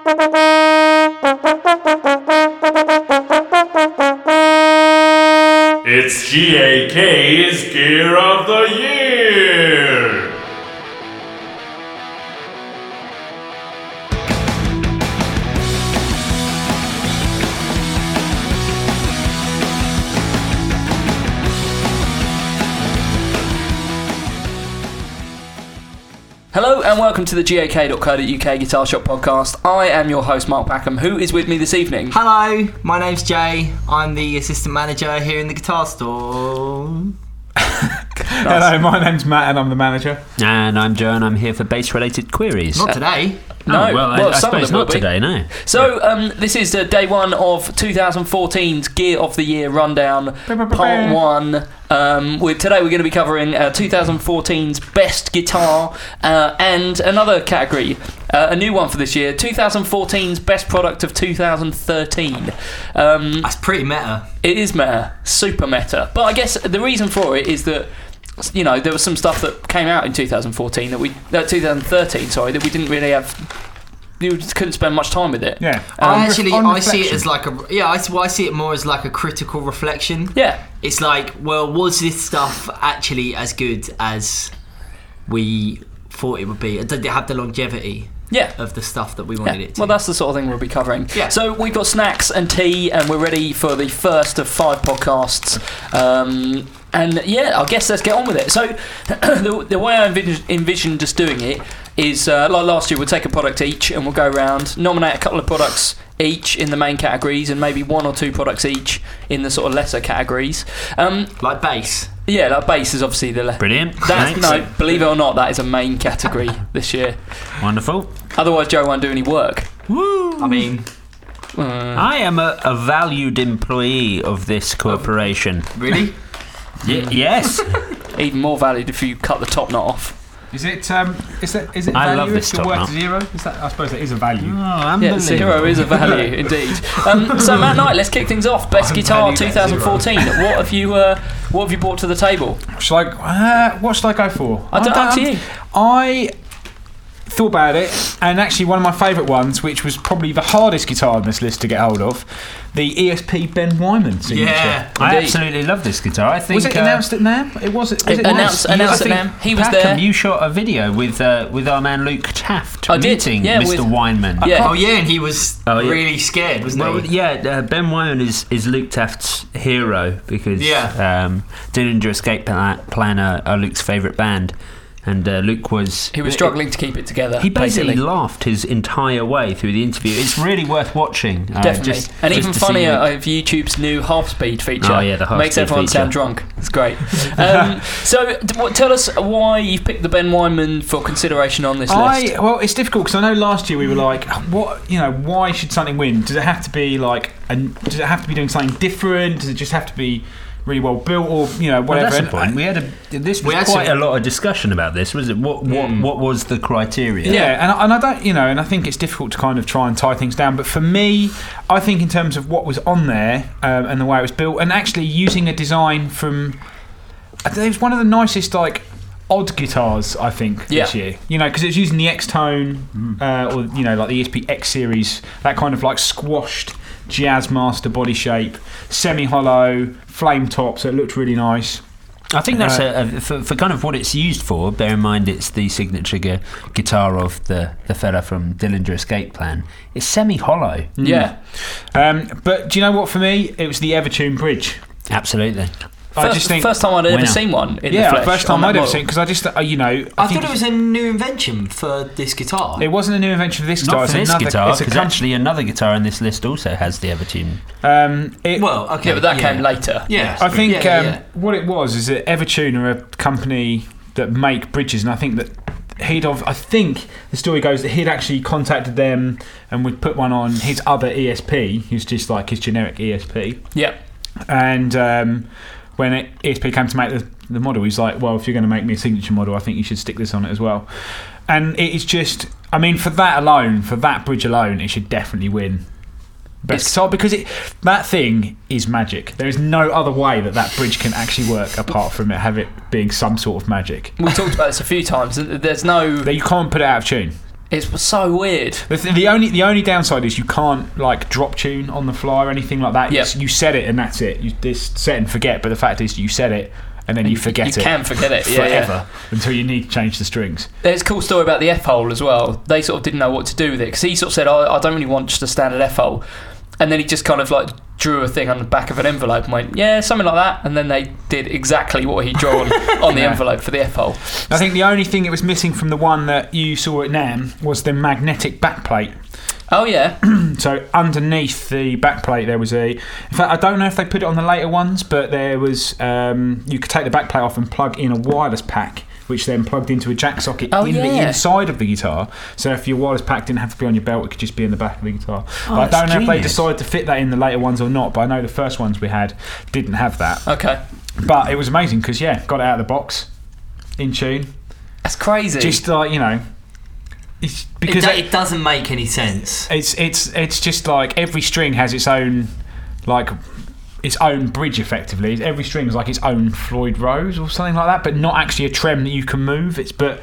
It's GAK's Gear of the Year! Hello and welcome to the GAK.co.uk Guitar Shop podcast. I am your host Mark Packham. Who is with me this evening? Hello, my name's Jay. I'm the assistant manager here in the guitar store. Hello, my name's Matt and I'm the manager. And I'm Joe and I'm here for bass-related queries. Not today. No, I some of suppose them not will be. today, no. So, this is day one of 2014's Gear of the Year rundown, part one. Today we're going to be covering 2014's best guitar and another category, a new one for this year, 2014's best product of 2013. That's pretty meta. It is meta, super meta. But I guess the reason for it is that, you know, there was some stuff that came out in 2013 that 2013, sorry, that we didn't really have. You just couldn't spend much time with it. Yeah, I see it as like I see it more as like a critical reflection. Yeah, it's like, well, was this stuff actually as good as we thought it would be? Did it have the longevity? Yeah. Of the stuff that we wanted it to. Well, that's the sort of thing we'll be covering. Yeah. So we've got snacks and tea, and we're ready for the first of 5 podcasts. And yeah, I guess let's get on with it. So the way I envision just doing it is, like last year, we'll take a product each and we'll go around, nominate a couple of products each in the main categories and maybe 1 or 2 products each in the sort of lesser categories. Like bass. Yeah, like bass is obviously the Brilliant. No, believe it or not, that is a main category this year. Wonderful. Otherwise, Joe won't do any work. Woo! I mean, I am a valued employee of this corporation. really? Yes. Even more valued if you cut the top knot off. Is it value I love this if you're top worth knot. 0? Is that, I suppose that is a value. Oh, Yeah, unbelievable. 0 is a value indeed. So Matt Knight, let's kick things off. Best I'm guitar valued at 2014. What have you brought to the table? What should I go for? Up to you. I thought about it, and actually one of my favourite ones, which was probably the hardest guitar on this list to get hold of, the ESP Ben Wyman signature. Yeah. I Indeed. absolutely love this guitar. I think Was it announced at NAMM? It was. Announced at NAMM. He was Packham, there. you shot a video with our man Luke Taft I did, meeting yeah, Mr. with- Wyman. Yeah. Oh yeah, and he was Oh, yeah. really scared, wasn't Well, he? yeah, Ben Wyman is Luke Taft's hero because Dillinger Escape Plan are Luke's favourite band, and Luke was... He was struggling to keep it together. He basically basically. laughed his entire way through the interview. It's really worth watching. Definitely. And even to see funnier, Luke. YouTube's new half-speed feature. Oh, yeah, the half-speed makes everyone feature. sound drunk. It's great. Tell us why you've picked the Ben Wyman for consideration on this list. Well, it's difficult because I know last year we were like, why should something win? Does it have to be does it have to be doing something different? Does it just have to be really well built, or whatever? Well, that's the point. We had quite a lot of discussion about this. Was it what was the criteria? Yeah, and I don't, and I think it's difficult to kind of try and tie things down. But for me, I think in terms of what was on there and the way it was built, and actually using a design from, I think it was one of the nicest odd guitars I think this year. Because it was using the X-Tone or like the ESP X series, that kind of squashed Jazzmaster body shape, semi-hollow, flame top, so it looked really nice. I think that's for kind of what it's used for. Bear in mind it's the signature guitar of the fella from Dillinger Escape Plan. It's semi-hollow. Yeah. But do you know what? For me, it was the Evertune bridge. Absolutely. First time I'd ever seen one in the flesh. First time I'd ever seen it, because I just, I thought it was a new invention for this guitar. It wasn't a new invention for this guitar. Not for this guitar, it's because actually another guitar on this list also has the Evertune. Yeah, but that came later. Yeah. I think what it was is that Evertune are a company that make bridges, and I think that I think the story goes that he'd actually contacted them and would put one on his other ESP, who's just like his generic ESP. Yeah. And when ESP came to make the model, he's like, well, if you're going to make me a signature model, I think you should stick this on it as well. And it is just, for that alone, for that bridge alone, it should definitely win best guitar, because that thing is magic. There is no other way that bridge can actually work apart from it being some sort of magic. We talked about this a few times. There's no... You can't put it out of tune. It's so weird. The only downside is you can't like drop tune on the fly or anything like that. Yeah. You set it and that's it. You just set and forget. But the fact is, you set it and then you forget it. You can forget it forever until you need to change the strings. There's a cool story about the F-hole as well. They sort of didn't know what to do with it because he sort of said, I don't really want just a standard F-hole. And then he just kind of like drew a thing on the back of an envelope and went, yeah, something like that. And then they did exactly what he'd drawn on the envelope for the F-hole. I think the only thing it was missing from the one that you saw at NAMM was the magnetic backplate. Oh, yeah. So underneath the backplate there was in fact I don't know if they put it on the later ones, but there was you could take the backplate off and plug in a wireless pack, which then plugged into a jack socket the inside of the guitar. So if your wireless pack didn't have to be on your belt, it could just be in the back of the guitar. But I don't know if they decided to fit that in the later ones or not, but I know the first ones we had didn't have that. Okay. But it was amazing because, got it out of the box, in tune. That's crazy. Just like, it's because it doesn't make any sense. It's just like every string has its own, like, its own bridge effectively. Every string is like its own Floyd Rose or something like that, but not actually a trem that you can move.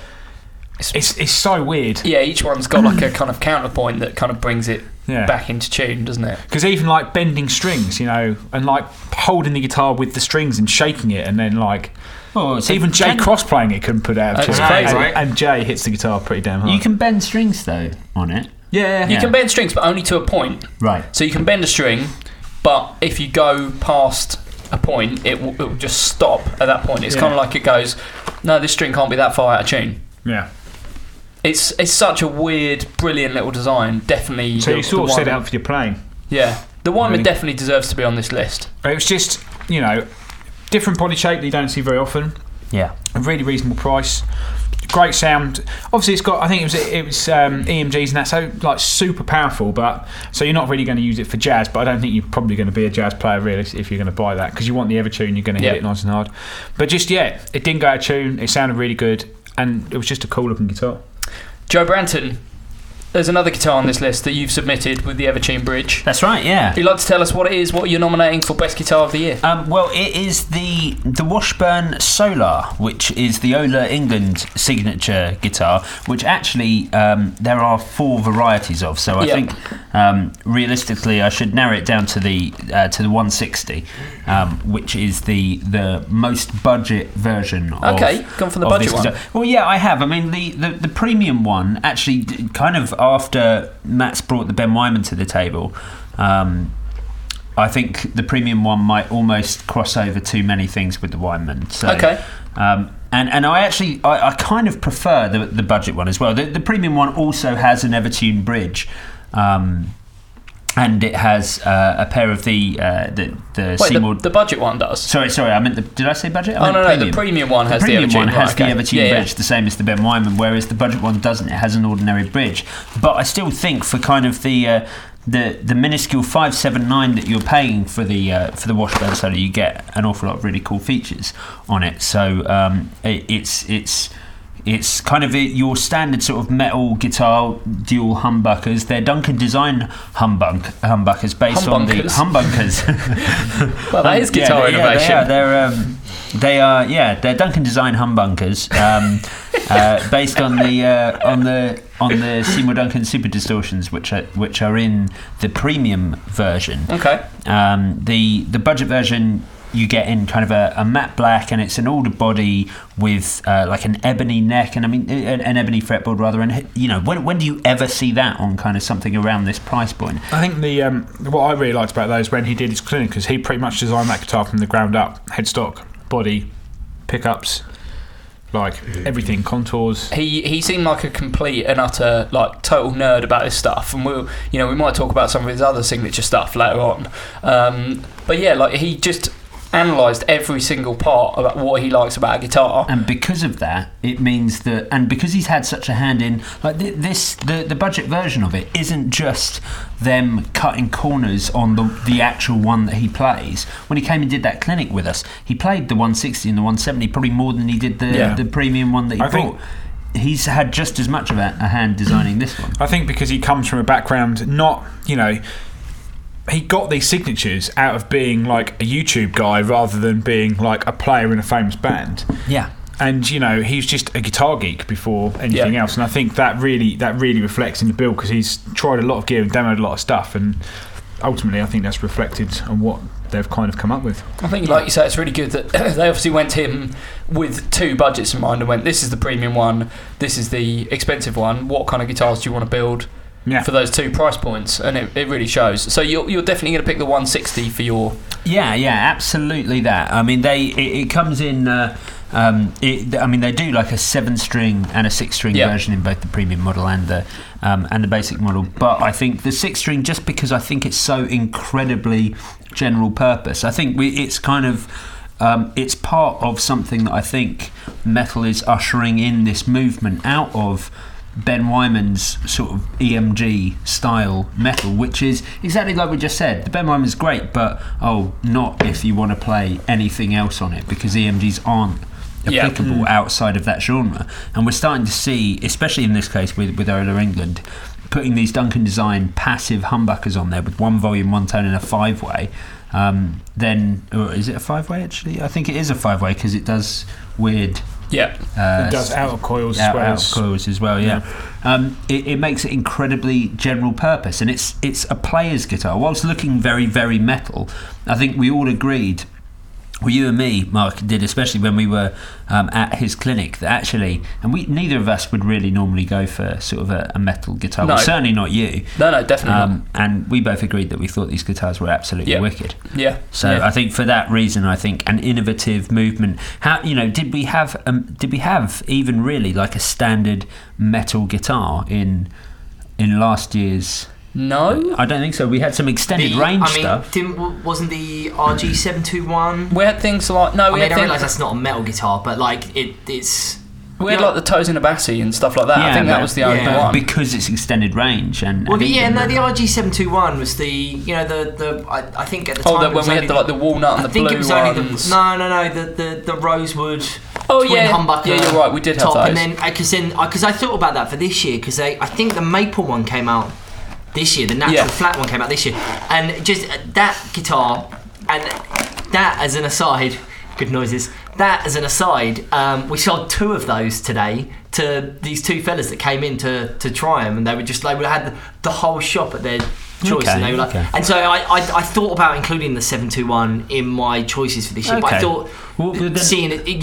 It's so weird. Yeah, each one's got like a kind of counterpoint that kind of brings it back into tune, doesn't it? Because even like bending strings, and like holding the guitar with the strings and shaking it, and then like even Jay Cross playing it couldn't put it out of tune. It's crazy. And Jay hits the guitar pretty damn hard. You can bend strings though on it. Yeah. You can bend strings, but only to a point. Right. So you can bend a string, but if you go past a point, it will just stop at that point. It's kind of like it goes, no, this string can't be that far out of tune. Yeah. It's such a weird, brilliant little design. Definitely. So you sort of set it up for your playing. Yeah. The Wyman definitely deserves to be on this list. It was just, different body shape that you don't see very often. Yeah. A really reasonable price. Great sound. Obviously, it's got. I think it was EMGs and that, so like super powerful. But so you're not really going to use it for jazz. But I don't think you're probably going to be a jazz player really if you're going to buy that, because you want the Evertune. You're going to hit it nice and hard. But just it didn't go out of tune. It sounded really good, and it was just a cool looking guitar. Joe Branton, there's another guitar on this list that you've submitted with the Evertune bridge. That's right, yeah. You'd like to tell us what it is, what you're nominating for Best Guitar of the Year? Well, it is the Washburn Solar, which is the Ola England signature guitar, which actually there are 4 varieties of. So I think realistically I should narrow it down to the 160, which is the most budget version. Okay, gone for the budget one. Well, yeah, I have. I mean, the premium one actually kind of after Matt's brought the Ben Wyman to the table. I think the premium one might almost cross over too many things with the Wyman. So, okay. And I kind of prefer the budget one as well. The premium one also has an Evertune bridge, and it has a pair of the Seymour. The budget one does. Sorry. I meant did I say budget? No. The premium one has the Evertune bridge, the same as the Ben Wyman, whereas the budget one doesn't. It has an ordinary bridge. But I still think for kind of the minuscule 579 that you're paying for the Washburn Solar, you get an awful lot of really cool features on it. So it's kind of your standard sort of metal guitar dual humbuckers. They're Duncan design humbuckers based on the humbuckers. Well, that is guitar innovation. They're Duncan design humbuckers based on the Seymour Duncan Super Distortions, which are in the premium version. Okay. The budget version you get in kind of a matte black, and it's an older body with like an ebony neck, and I mean an ebony fretboard rather. And when do you ever see that on kind of something around this price point? I think what I really liked about those when he did his clinic, because he pretty much designed that guitar from the ground up, headstock, body, pickups, like everything, contours. He seemed like a complete and utter total nerd about his stuff, and we might talk about some of his other signature stuff later on. But yeah, he just analysed every single part about what he likes about a guitar, and because of that, it means that, and because he's had such a hand in the budget version of it isn't just them cutting corners on the actual one that he plays. When he came and did that clinic with us, he played the 160 and the 170 probably more than he did the premium one that he bought. He's had just as much of a hand designing this one. I think because he comes from a background, not he got these signatures out of being like a YouTube guy rather than being like a player in a famous band. Yeah. And he's just a guitar geek before anything else, and I think that really reflects in the build because he's tried a lot of gear and demoed a lot of stuff, and ultimately I think that's reflected on what they've kind of come up with. I think, like you say, it's really good that they obviously went to him with two budgets in mind and went, this is the premium one, this is the expensive one, what kind of guitars do you want to build for those two price points? And it really shows. So you're definitely going to pick the 160 for your... Yeah, absolutely that. I mean, it comes in... they do like a 7-string and a 6-string version in both the premium model and the basic model. But I think the 6-string, just because I think it's so incredibly general purpose, I think it's kind of it's part of something that I think metal is ushering in this movement out of Ben Wyman's sort of EMG style metal, which is exactly like we just said. The Ben Wyman's great, but not if you want to play anything else on it, because EMGs aren't applicable outside of that genre. And we're starting to see, especially in this case with Ola England, putting these Duncan Design passive humbuckers on there with one volume, one tone and a 5-way. Or is it a 5-way actually? I think it is a 5-way because it does weird... it does outer coils as well. It makes it incredibly general purpose, and it's a player's guitar. Whilst looking very, very metal, I think we all agreed, well, you and me, Mark, did, especially when we were at his clinic, that actually, and neither of us would really normally go for sort of a metal guitar. No. Well, certainly not you. No, definitely not. And we both agreed that we thought these guitars were absolutely wicked. Yeah. So I think for that reason, I think an innovative movement. How did we have even really like a standard metal guitar in last year's? No, I don't think so. We had some extended range stuff. Wasn't the RG721? We had things like I realise that's not a metal guitar, but like it's. We had like the Tosin Abassi and stuff like that. I think that was the only one because it's extended range and. Well, the RG721 was the I think at the time when we had the walnut and the blue ones. I think it was only the rosewood. Oh twin humbucker. Yeah, you're right. We did have those. And then because I thought about that for this year because I think the maple one came out this year, the natural flat one came out this year, and just that guitar, and that as an aside, good noises. That as an aside, we sold 2 of those today to these 2 fellas that came in to try them, and they had the whole shop at their choice, and they were like, and so I thought about including the 721 in my choices for this year, but I thought seeing it,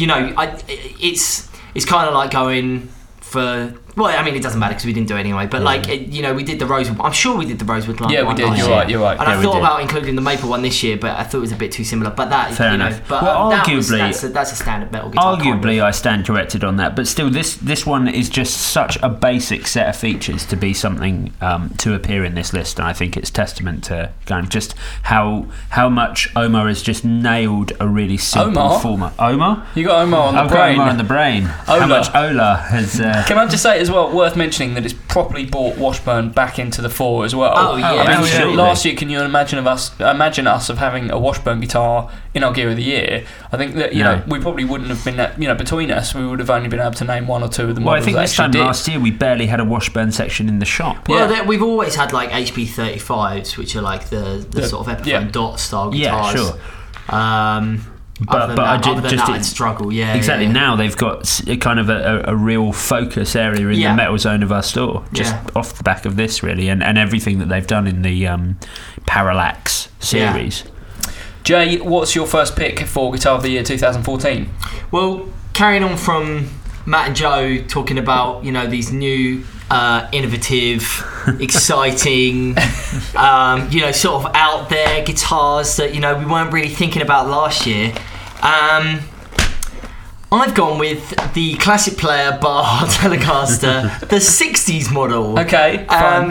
it's kind of like going for. Well, I mean, it doesn't matter because we didn't do it anyway. But we did the rosewood. I'm sure we did the rosewood line. Yeah, we did. You're right. And I thought about including the maple one this year, but I thought it was a bit too similar. But that, fair enough. But arguably, that's a standard metal guitar. Arguably, I stand corrected on that. But still, this one is just such a basic set of features to be something to appear in this list, and I think it's testament to kind of just how much Omar has just nailed a really simple format. Omar? You got Omar on the brain. Got Omar on the brain. How much Ola has? Can I just say as well, worth mentioning that it's properly brought Washburn back into the fore as well. Oh yeah, absolutely. Last year, can you imagine us of having a Washburn guitar in our Gear of the Year? I think that we probably wouldn't have been between us, we would have only been able to name 1 or 2 of the models. Well, I think this time last year we barely had a Washburn section in the shop. Well, we've always had like HP 35s, which are like the sort of Epiphone dot style guitars. Yeah, sure. Other than that, I'd struggle. Yeah, exactly. Yeah. Now they've got kind of a real focus area in the metal zone of our store, just off the back of this, really, and everything that they've done in the Parallax series. Yeah. Jay, what's your first pick for Guitar of the Year 2014? Well, carrying on from Matt and Joe talking about these new. Innovative, exciting, sort of out there guitars that we weren't really thinking about last year. I've gone with the classic player Baja Telecaster, the 60s model. Okay.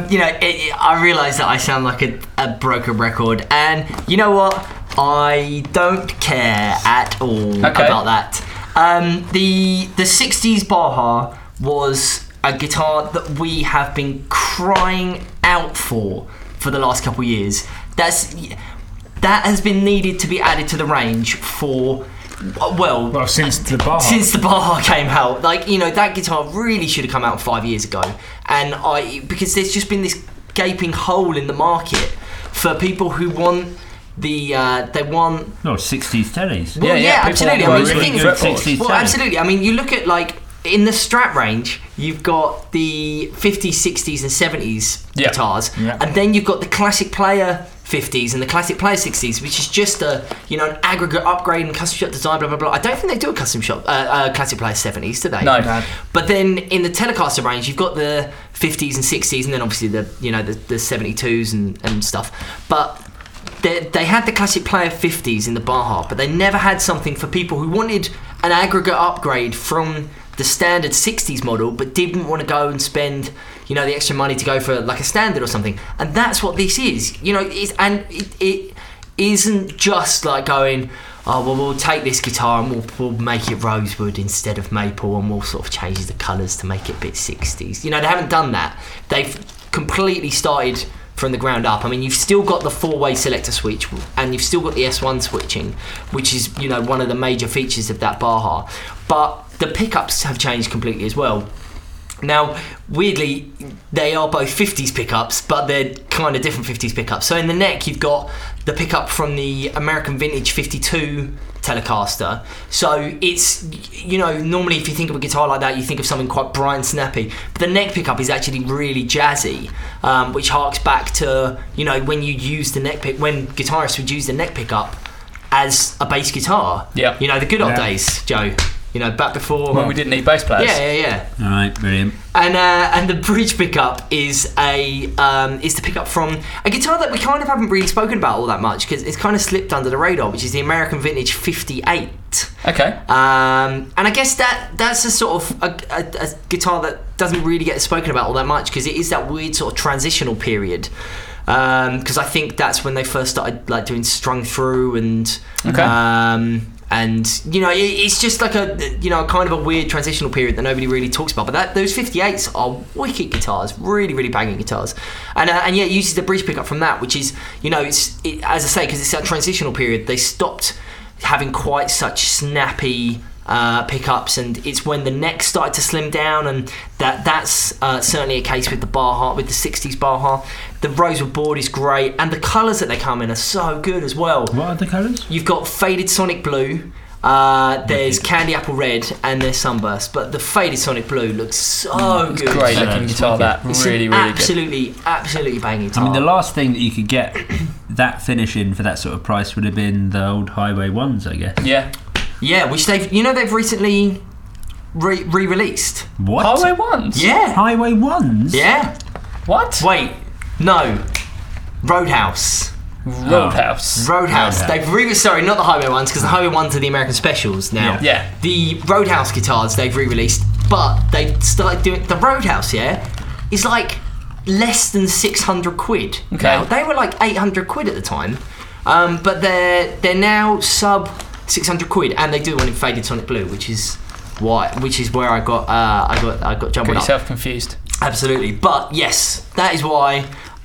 I realise that I sound like a broken record, and you know what? I don't care at all about that. The 60s Baja was a guitar that we have been crying out for the last couple of years. That has been needed to be added to the range for since the Baja came out. That guitar really should have come out 5 years ago, and because there's just been this gaping hole in the market for people who want they won. No, 60s tellies. Well, yeah, people absolutely. were I mean, the really thing is, good at 60s well, telly. absolutely. I mean, you look at like in the Strat range, you've got the 50s, 60s, and 70s Yeah. guitars, Yeah. and then you've got the Classic Player 50s and the Classic Player 60s, which is just an aggregate upgrade and custom shop design, blah blah blah. I don't think they do a custom shop Classic Player 70s, do they? No. But then in the Telecaster range, you've got the 50s and 60s, and then obviously the 72s and stuff. But they had the Classic Player 50s in the Baja, but they never had something for people who wanted an aggregate upgrade from the standard 60s model, but didn't want to go and spend the extra money to go for like a standard or something. And that's what this is. It isn't just like going, oh well, we'll take this guitar and we'll make it rosewood instead of maple, and we'll sort of change the colours to make it a bit 60s. They haven't done that. They've completely started from the ground up. I mean, you've still got the 4-way selector switch, and you've still got the S1 switching, which is one of the major features of that Baja. But the pickups have changed completely as well. Now, weirdly, they are both 50s pickups, but they're kind of different 50s pickups. So in the neck, you've got the pickup from the American Vintage 52 Telecaster. So it's, normally if you think of a guitar like that, you think of something quite bright and snappy. But the neck pickup is actually really jazzy, which harks back to, when you use the neck pick, when guitarists would use the neck pickup as a bass guitar. Yeah. The good old Yeah. days, Joe. Back before When we didn't need bass players. Yeah. All right, brilliant. And the bridge pickup is the pickup from a guitar that we kind of haven't really spoken about all that much because it's kind of slipped under the radar, which is the American Vintage 58. Okay. And I guess that's a sort of a guitar that doesn't really get spoken about all that much because it is that weird sort of transitional period. Because I think that's when they first started like doing strung through and and it's just like a kind of a weird transitional period that nobody really talks about. But those 58s are wicked guitars, really really banging guitars, and yeah, it uses the bridge pickup from that, which is as I say, because it's that transitional period, they stopped having quite such snappy pickups, and it's when the neck started to slim down, and that's certainly a case with the Baja, with the 60s Baja. The rosewood board is great, and the colours that they come in are so good as well. What are the colours? You've got faded Sonic Blue, there's Candy Apple Red, and there's Sunburst, but the faded Sonic Blue looks so good. Great Yeah, looking it's guitar, wicked. that. It's Really, an really good. absolutely banging guitar. I mean, the last thing that you could get that finish in for that sort of price would have been the old Highway 1s, I guess. Yeah. Yeah, which they've recently re-released. What? Highway Ones? Yeah. Highway 1s? Yeah. What? Wait, no. Roadhouse. Roadhouse. Roadhouse. They've sorry, not the Highway ones, because the Highway ones are the American specials now. Yeah. The Roadhouse guitars they've re-released, but they started doing the Roadhouse. Yeah, is like less than 600 quid. Okay. Now. They were like 800 quid at the time, but they're now sub 600 quid, and they do one in faded Sonic Blue, which is where I got Got jumping up. yourself confused. Absolutely, but yes, that is why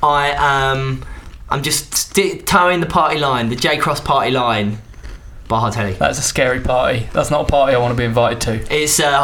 I'm just towing the party line, the J Cross party line, Baja Telly. That's a scary party. That's not a party I want to be invited to. It's a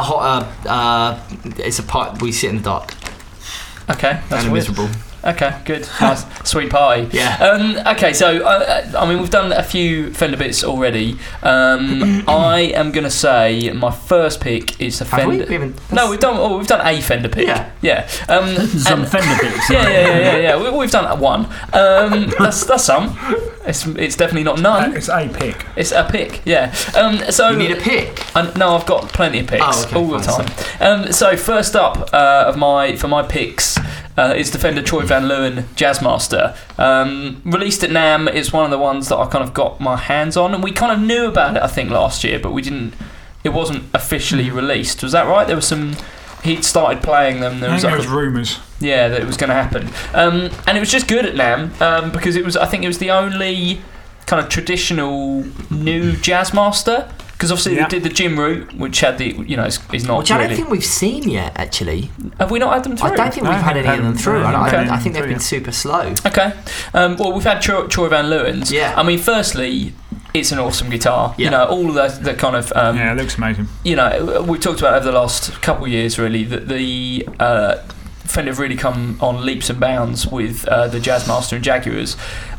party. We sit in the dark Okay, that's and weird. miserable. Okay, good. Nice. Sweet party. Yeah. Okay, so, I mean, we've done a few Fender bits already. I am going to say my first pick is the Have we? Fender... We haven't- No, we've done a Fender pick. Yeah. Some And- Fender bits. Yeah. We've done one. That's some. It's definitely not none. It's a pick. It's a pick, yeah. So You need a pick. no, I've got plenty of picks Oh, okay, all the fine, time. So first up for my picks is the Fender Troy Van Leeuwen Jazzmaster. Released at NAMM, it's one of the ones that I kind of got my hands on, and we kind of knew about it I think last year, but it wasn't officially released. Was that right? There was some. He'd started playing them. There I was think like there was rumours. yeah, that it was going to happen. And it was just good at NAMM because I think it was the only kind of traditional new Jazzmaster. Because obviously Yeah. they did the Jim route, which had the, is not Which I really... don't think we've seen yet, actually. Have we not had them through? I don't think No, we've had I any of them haven't- through. I haven't had I any think they've through been yet. super slow. Okay. Well, we've had Troy Van Leeuwen's. Yeah. I mean, firstly, it's an awesome guitar. Yeah. All of the kind of... Yeah, it looks amazing. we've talked about over the last couple of years, really, that the Fender have really come on leaps and bounds with the Jazzmaster and Jaguars.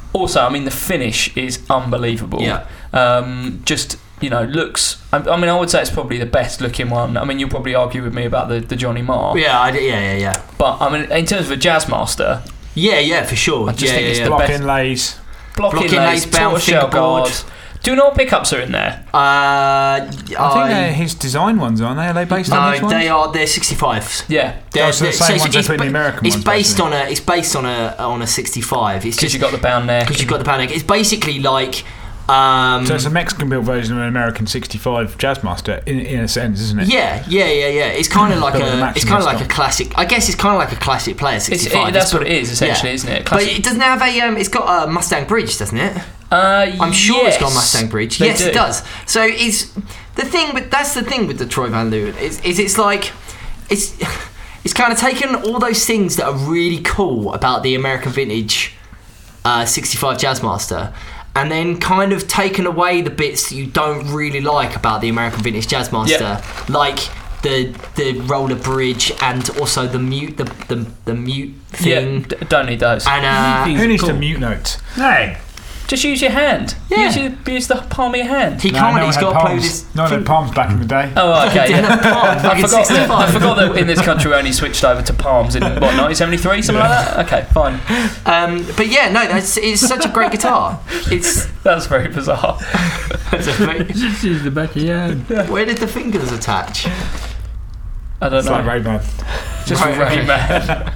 Also, I mean, the finish is unbelievable. Yeah. Just, looks... I mean, I would say it's probably the best looking one. I mean, you'll probably argue with me about the Johnny Marr. Yeah. But, I mean, in terms of a Jazzmaster... Yeah, for sure. I just think it's the Block best. inlays. Blocking lays, bound tortoiseshell fingerboard. guard. Do you know what pickups are in there? I think they're his design ones, aren't they? Are they based on his ones? They're 65s. Yeah. So the same ones as the American it's ones, based basically. it's based on a 65. It's Because just you've got the bound neck. because you've got the bound neck. It's basically like So it's a Mexican-built version of an American 65 Jazzmaster, in a sense, isn't it? Yeah. It's kind of like But with the it's kind of like a Maxim classic. I guess it's kind of like a classic player 65. That's what it is, essentially, isn't it? But Classic. it doesn't have a. It's got a Mustang bridge, doesn't it? I'm sure it's got a Mustang bridge. They Yes, do. it does. So it's the thing, but that's the thing with the Troy Van Leeuwen is it's like it's kind of taken all those things that are really cool about the American vintage 65 Jazzmaster, and then kind of taken away the bits that you don't really like about the American vintage Jazzmaster, like the roller bridge and also the mute the mute thing. Yeah, don't need those. And Who needs Cool. to mute notes? Hey, Just use your hand. Yeah. Use the palm of your hand. he No, can't. no one He's had got to play with palms. his. No one had palms back in the day. Oh, okay. Didn't have palms, I fucking forgot 65. I forgot that in this country we only switched over to palms in, 1973, something like that? Okay, fine. But yeah, no, it's such a great guitar. That's very bizarre. just use the back of your hand. Where did the fingers attach? I don't It's know. like Ray-Ban. Just Right, okay. Rayman.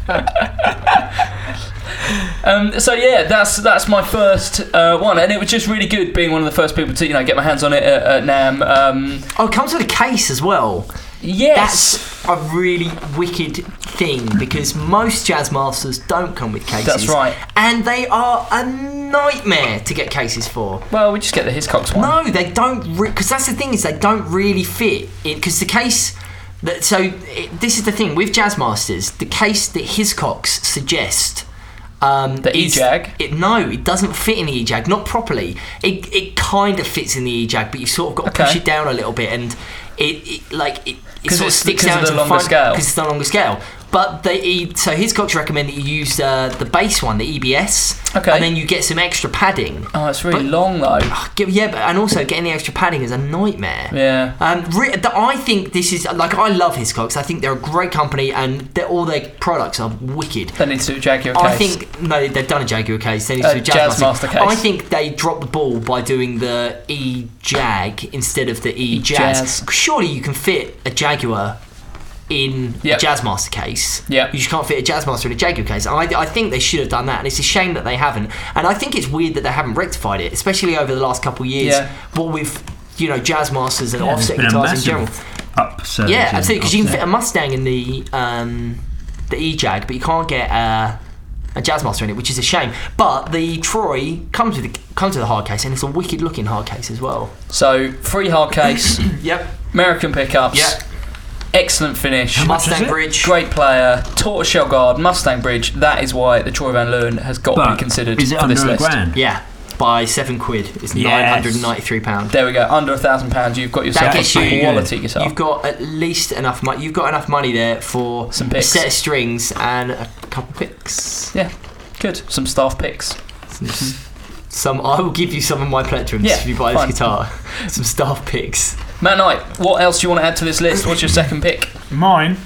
So yeah, that's my first one, and it was just really good being one of the first people to get my hands on it at NAMM. Oh, it comes with a case as well. Yes, That's a really wicked thing because most Jazzmasters don't come with cases. That's right. And they are a nightmare to get cases for. well, we just get the Hiscox one. No, they don't. Because that's the thing is they don't really fit. Because the case. This is the thing with Jazzmasters. The case that Hiscox suggest. The E-Jag? No, it doesn't fit in the E-Jag, not properly. It kind of fits in the E-Jag, but you sort of got to push Okay. it down a little bit, and it sort of sticks because down of to the longer scale. because it's the longer scale. But so Hiscox recommend that you use the base one, the EBS, Okay. and then you get some extra padding. Oh, it's really But- all though. Yeah, and also getting the extra padding is a nightmare. Yeah. I think this is like I love Hiscox. I think they're a great company, and all their products are wicked. They need to do a Jaguar case. I think no, they've done a Jaguar case. They need to do a Jazzmaster case. I think they dropped the ball by doing the E-Jag instead of the E-Jazz. E-Jazz. Surely you can fit a Jaguar in Yep. a Jazzmaster case. Yep. You just can't fit a Jazzmaster in a Jaguar case. And I think they should have done that, and it's a shame that they haven't. And I think it's weird that they haven't rectified it, especially over the last couple of years. Yeah. What with Jazzmasters and There's offset been a guitars in massive general. upsurge. Yeah, in absolutely. Because you can fit offset. a Mustang in the E-Jag, but you can't get a Jazzmaster in it, which is a shame. But the Troy comes with a hard case, and it's a wicked looking hard case as well. So, free hard case, Yep. American pickups, Yep. excellent finish, Mustang bridge. great player, tortoiseshell guard, Mustang bridge. That is why the Troy Van Leeuwen has got to be But considered is it for under this a list. grand? Yeah. By £7. It's Yes. £993. There we go, under £1,000. You've got yourself That a gets you- quality guitar. You've got at least enough money. You've got enough money there for Some a picks. set of strings and a couple picks. Yeah, good. Some staff picks. I will give you some of my plectrums Yeah, if you buy this fine. guitar. Some staff picks. Matt Knight, what else do you want to add to this list? What's your second pick? Mine,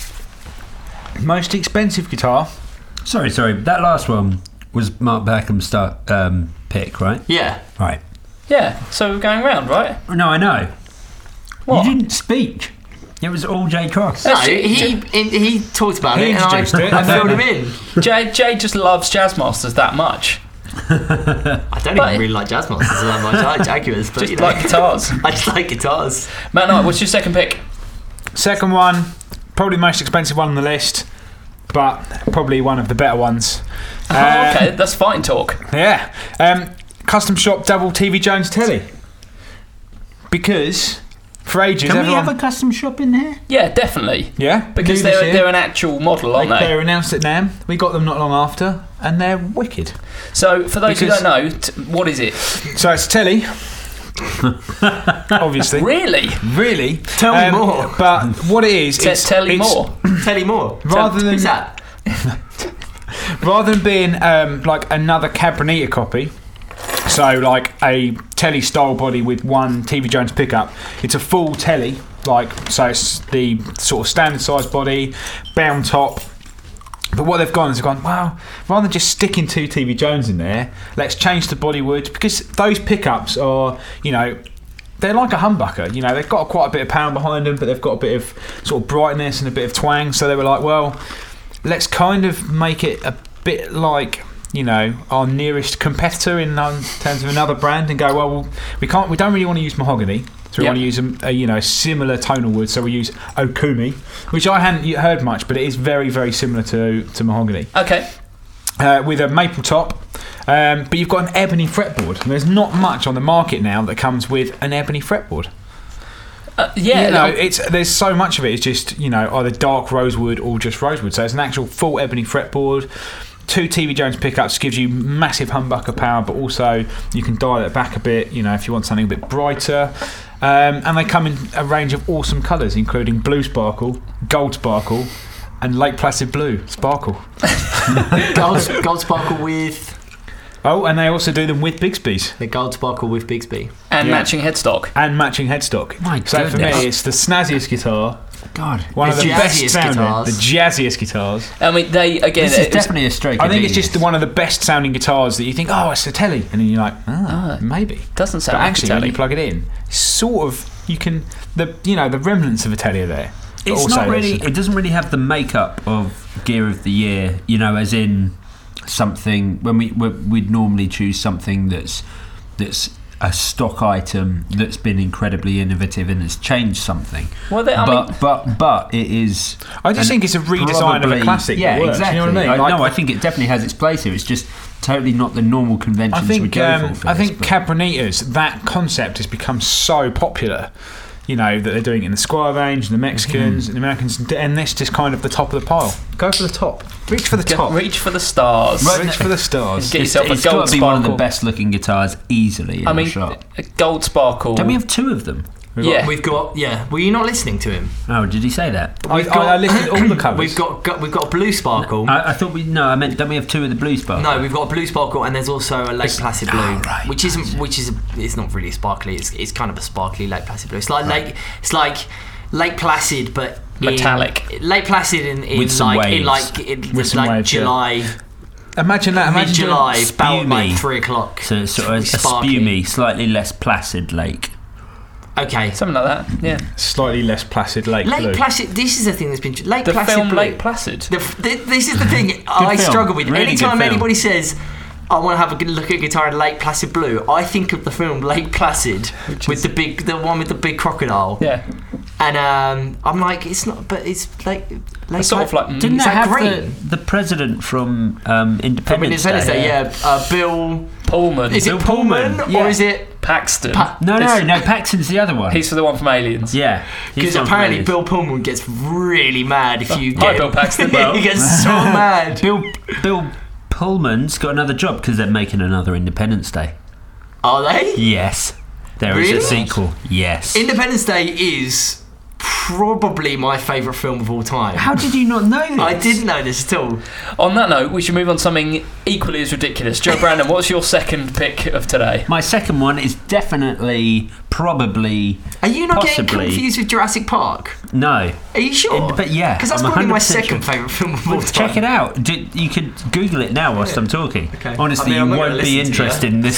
most expensive guitar. Sorry. That last one was Mark Backham's pick, right? Yeah. Right. Yeah, so we're going round, right? No, I know. What? You didn't speak. It was all J Cross. No, Actually, he talked about He it, and introduced it, I and filled then- him in. Jay just loves Jazzmasters that much. I don't But- even really like Jazzmasters that much. I like Jaguars, but Just like guitars. I just like guitars. Matt Knight, what's your second pick? Second one, probably the most expensive one on the list, but probably one of the better ones. Okay, that's fighting talk. Yeah. Custom shop double TV Jones telly. Because for ages Can we everyone... have a custom shop in there? Yeah, definitely. Yeah. Because new this they're, year. they're an actual model, aren't They they? were announced at NAMM. We got them not long after, and they're wicked. So, for those Because- who don't know, what is it? So it's telly. Obviously. Really? Really. Tell me more. But what it is, Tell me more. Tell me more. Rather than- Who's that? rather than being like another Cabronita copy, so like a telly style body with one TV Jones pickup, it's a full telly. So it's the sort of standard size body, bound top. But what they've gone is well, rather than just sticking 2 TV Jones in there, let's change the bodywood, because those pickups are, they're like a humbucker. They've got quite a bit of power behind them, but they've got a bit of sort of brightness and a bit of twang. So they were like, well, let's kind of make it a bit like, our nearest competitor in terms of another brand, and go, well, we don't really want to use mahogany. So we want to use a similar tonal wood. So we use Okumi, which I hadn't heard much, but it is very, very similar to mahogany. Okay. With a maple top, but you've got an ebony fretboard. And there's not much on the market now that comes with an ebony fretboard. There's so much of it. It's just either dark rosewood or just rosewood. So it's an actual full ebony fretboard. 2 TV Jones pickups gives you massive humbucker power, but also you can dial it back a bit, if you want something a bit brighter. And they come in a range of awesome colours, including blue sparkle, gold sparkle, and Lake Placid blue sparkle. Gold sparkle with... Oh, and they also do them with Bigsby's. The gold sparkle with Bigsby. And matching headstock. So for me, it's the snazziest guitar. God, one of the best sounding, the jazziest guitars. I mean, this is definitely a stroke. I think it's just one of the best sounding guitars that you think, oh, it's a telly, and then you're like, maybe doesn't sound. But like actually, a telly. when you plug it in, sort of, you can the remnants of a telly are there. It's not really. It doesn't really have the makeup of Gear of the Year. As in something when we'd normally choose something that's a stock item that's been incredibly innovative and has changed something. Well, but it is. I just think it's a redesign of a classic. Yeah, that works, exactly. You know what I mean? I think it definitely has its place here. It's just totally not the normal conventions we go for. I think Cabronitas, that concept has become so popular. That they're doing it in the Squire range, and the Mexicans, and the Americans, and this just kind of the top of the pile. Go for the top. Reach for the top. Reach for the stars. Reach for the stars. Get yourself it's a gold got to be sparkle. one of the best looking guitars easily in our shop. A gold sparkle. Don't we have 2 of them? We've got. Were you not listening to him? Oh, did he say that? I listed all the colours. We've got a blue sparkle. I thought I meant. Don't we have 2 of the blue sparkle? No, we've got a blue sparkle, and there's also a Lake Placid blue, right, which it's not really sparkly. It's kind of a sparkly Lake Placid blue. It's like Lake Placid, but metallic. Lake Placid in with some waves. July. Imagine that. Imagine mid-July, about like 3 o'clock. So sort of a spumy, slightly less placid lake. Okay, something like that. Yeah, slightly less placid Lake Blue. Placid. This is the thing that's been Lake the Placid film blue. Lake Placid. This is the thing I struggle with. Really Anytime anybody says, I want to have a good look at guitar in Lake Placid blue, I think of the film Lake Placid with the one with the big crocodile. Yeah. And I'm like, it's not, but it's Lake sort of like. Didn't it's that like have green. the president from Independence Day? Yeah. Bill Pullman. Is it Pullman or is it Paxton? No, Paxton's the other one. He's the one from Aliens. Yeah, because apparently Bill Pullman gets really mad if you Hi, get Bill Paxton. he gets so mad. Bill Pullman's got another job because they're making another Independence Day. Are they? Yes, there is a sequel. Yes, Independence Day is probably my favourite film of all time. How did you not know this? I didn't know this at all. On that note, we should move on to something equally as ridiculous. Joe Brandon, what's your second pick of today? My second one is definitely, probably. Are you not possibly, getting confused with Jurassic Park? No. Are you sure? But yeah, because that's I'm probably my 100% second sure. favourite film of all time. Check it out. You could Google it now whilst I'm talking. Okay. Honestly, I'm you not won't be gonna listen to interested you, in this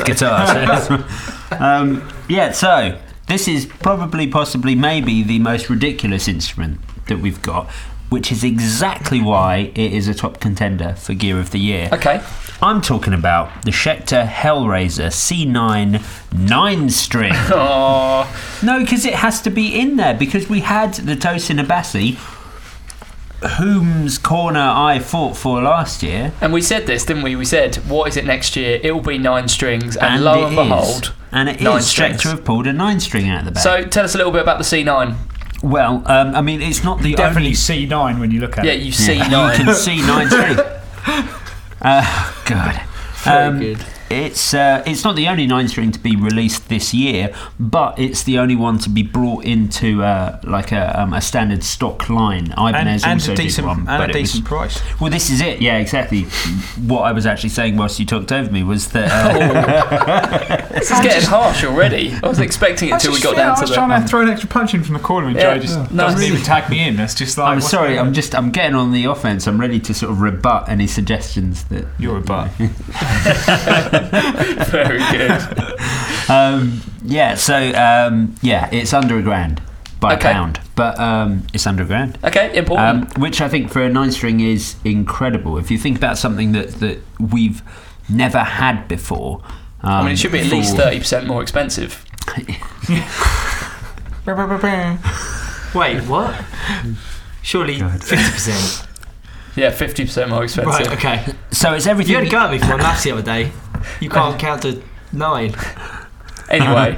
guitar. So this is probably, possibly, maybe the most ridiculous instrument that we've got, which is exactly why it is a top contender for Gear of the Year. Okay. I'm talking about the Schecter Hellraiser C9 9-string. Oh. No, because it has to be in there, because we had the Tosin Abasi, whom's corner I fought for last year. And we said this, didn't we? We said, what is it next year? It will be 9 strings, and lo and behold, and it 9 is. strings. Schecter have pulled a 9-string out of the bag. So tell us a little bit about the C9. Well, I mean, it's not the Definitely only... C9 when you look at it. Yeah, you see 9. You can see 9 string. God. Very good. it's not the only 9-string to be released this year, but it's the only one to be brought into a standard stock line. Ibanez and also a decent, did one, and but a decent price. Well, this is it. Yeah, exactly. What I was actually saying whilst you talked over me was that. This is getting harsh already. I was expecting it until we got down to I was trying to throw an extra punch in from the corner, and Joe just doesn't even tag me in. That's just like. I'm sorry. I'm getting on the offense. I'm ready to sort of rebut any suggestions that you're a butt. Very good. It's under £1,000 by a pound, but it's under £1,000. Okay, important. Which I think for a 9-string is incredible. If you think about something that we've never had before. I mean, it should be at least 30% more expensive. Wait, what? Surely 50%. Yeah, 50% more expensive. Right, okay. So it's everything. You had a go at me for my maths the other day. You can't count to 9. Anyway.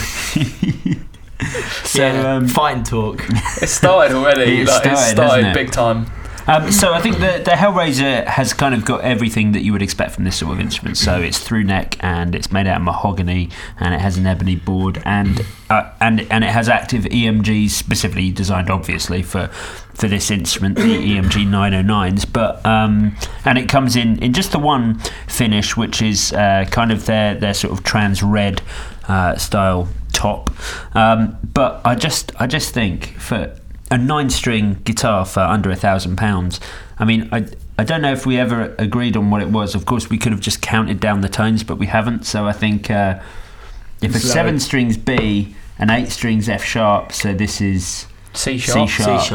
Fighting talk. It started already. It started big time. So I think the Hellraiser has kind of got everything that you would expect from this sort of instrument. So it's through neck, and it's made out of mahogany, and it has an ebony board, and it has active EMGs specifically designed, obviously, for this instrument, the EMG 909s. But and it comes in just the one finish, which is kind of their sort of trans red style top. But I just think for a 9-string guitar for under £1,000. I mean, I don't know if we ever agreed on what it was. Of course, we could have just counted down the tones, but we haven't. So I think if a 7-string's B, an 8-string's F sharp, so this is C sharp.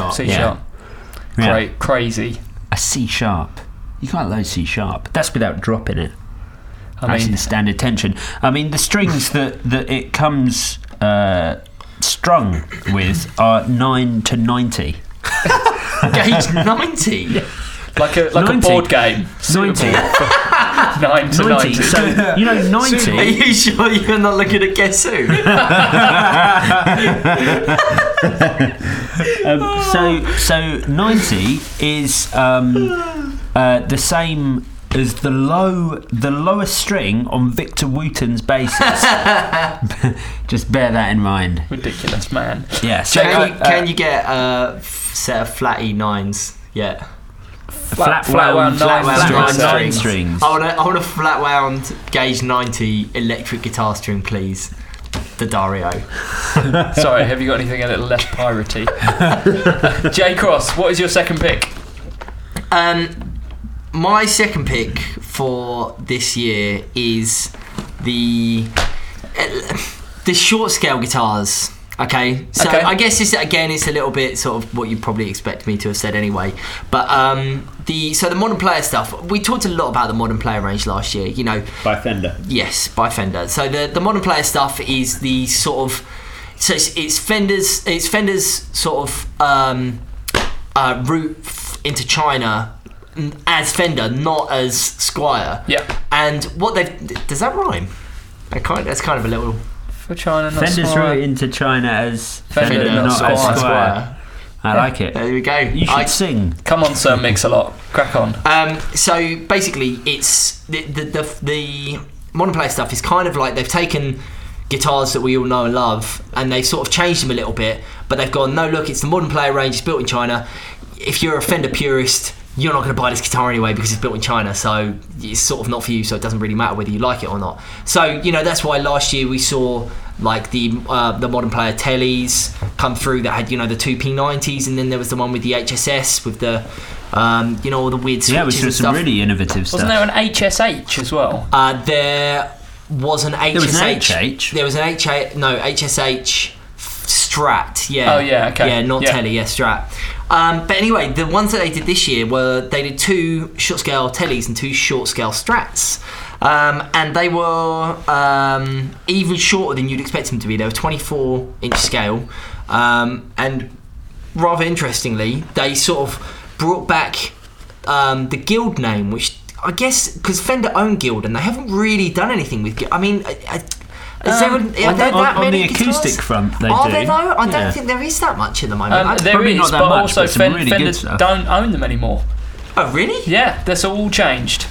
Yeah. Crazy. A C sharp. You can't load C sharp. That's without dropping it. Actually, the standard tension. I mean, the strings that it comes strung with are 9 to 90. Gauge 90? Like a board game. 90. 9 to 90. So, 90. Are you sure you're not looking at Guess Who? So 90 is the same as the lowest string on Victor Wooten's basses. Just bear that in mind. Ridiculous, man. Yeah. So can you get a set of flat E9s? Yeah. Flat wound 9 strings. I want a flat wound gauge 90 electric guitar string, please. The Dario. Sorry, have you got anything a little less piratey? J Cross, what is your second pick? My second pick for this year is the short scale guitars. Okay, so I guess this again is a little bit sort of what you probably expect me to have said anyway. But the Modern Player stuff, we talked a lot about the Modern Player range last year. by Fender. Yes, by Fender. So the Modern Player stuff is the sort of it's Fender's sort of route into China as Fender, not as Squier. Yeah. And what does that rhyme? That's kind of a little. For China, not Fender's Squier. route into China as Fender, not as Squier. Squier. I like it. There we go. You should sing. Come on, Sir Mix-a-Lot. Crack on. So basically, it's the Modern Player stuff is kind of like they've taken guitars that we all know and love, and they've sort of changed them a little bit. But they've gone, no, look, it's the Modern Player range. It's built in China. If you're a Fender purist, you're not going to buy this guitar anyway because it's built in China, so it's sort of not for you, so it doesn't really matter whether you like it or not. So, that's why last year we saw like the Modern Player Tellys come through that had, the two P90s, and then there was the one with the HSS with the, all the weird switches Yeah, which was some really innovative stuff. Wasn't there an HSH as well? There was an HSH. There was an HH. There was an HSH Strat, yeah. Oh, yeah, okay. Yeah, not Telly, yeah, Strat. But anyway, the ones that they did this year they did 2 short scale Tellys and 2 short scale Strats. And they were even shorter than you'd expect them to be. They were 24-inch scale. And rather interestingly, they sort of brought back the Guild name, which I guess, because Fender own Guild, and they haven't really done anything with Guild. I mean, on the acoustic front, they Are do. there though? I don't think there is that much at the moment. There probably is, not that but much, also but some really good Fender stuff. don't own them anymore. Oh, really? Yeah, that's all changed.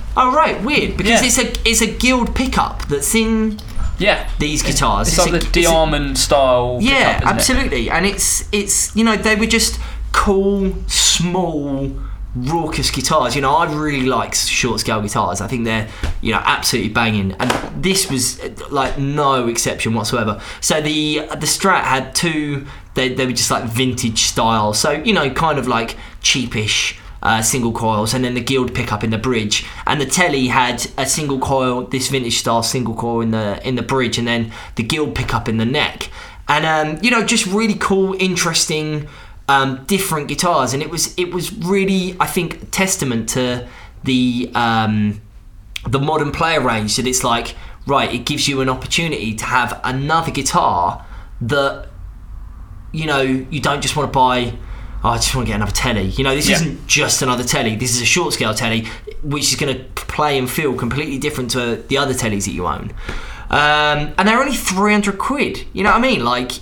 Oh right, weird. Because Yeah. it's a Guild pickup that's in these guitars. It's like the Diamond style. Yeah, pickup, isn't absolutely. And it's they were just cool, small, raucous guitars. I really like short scale guitars. I think they're absolutely banging, and this was like no exception whatsoever. So the Strat had two. They were just like vintage style. So kind of like cheapish. Single coils, and then the Guild pickup in the bridge, and the Telly had a single coil, this vintage style single coil in the bridge, and then the Guild pickup in the neck, and just really cool, interesting, different guitars, and it was really, I think, testament to the modern player range, that it's like, right, it gives you an opportunity to have another guitar that you don't just want to buy. I just want to get another Telly. This isn't just another Telly. This is a short scale Telly, which is going to play and feel completely different to the other Tellys that you own. And they're only £300. You know what I mean? Like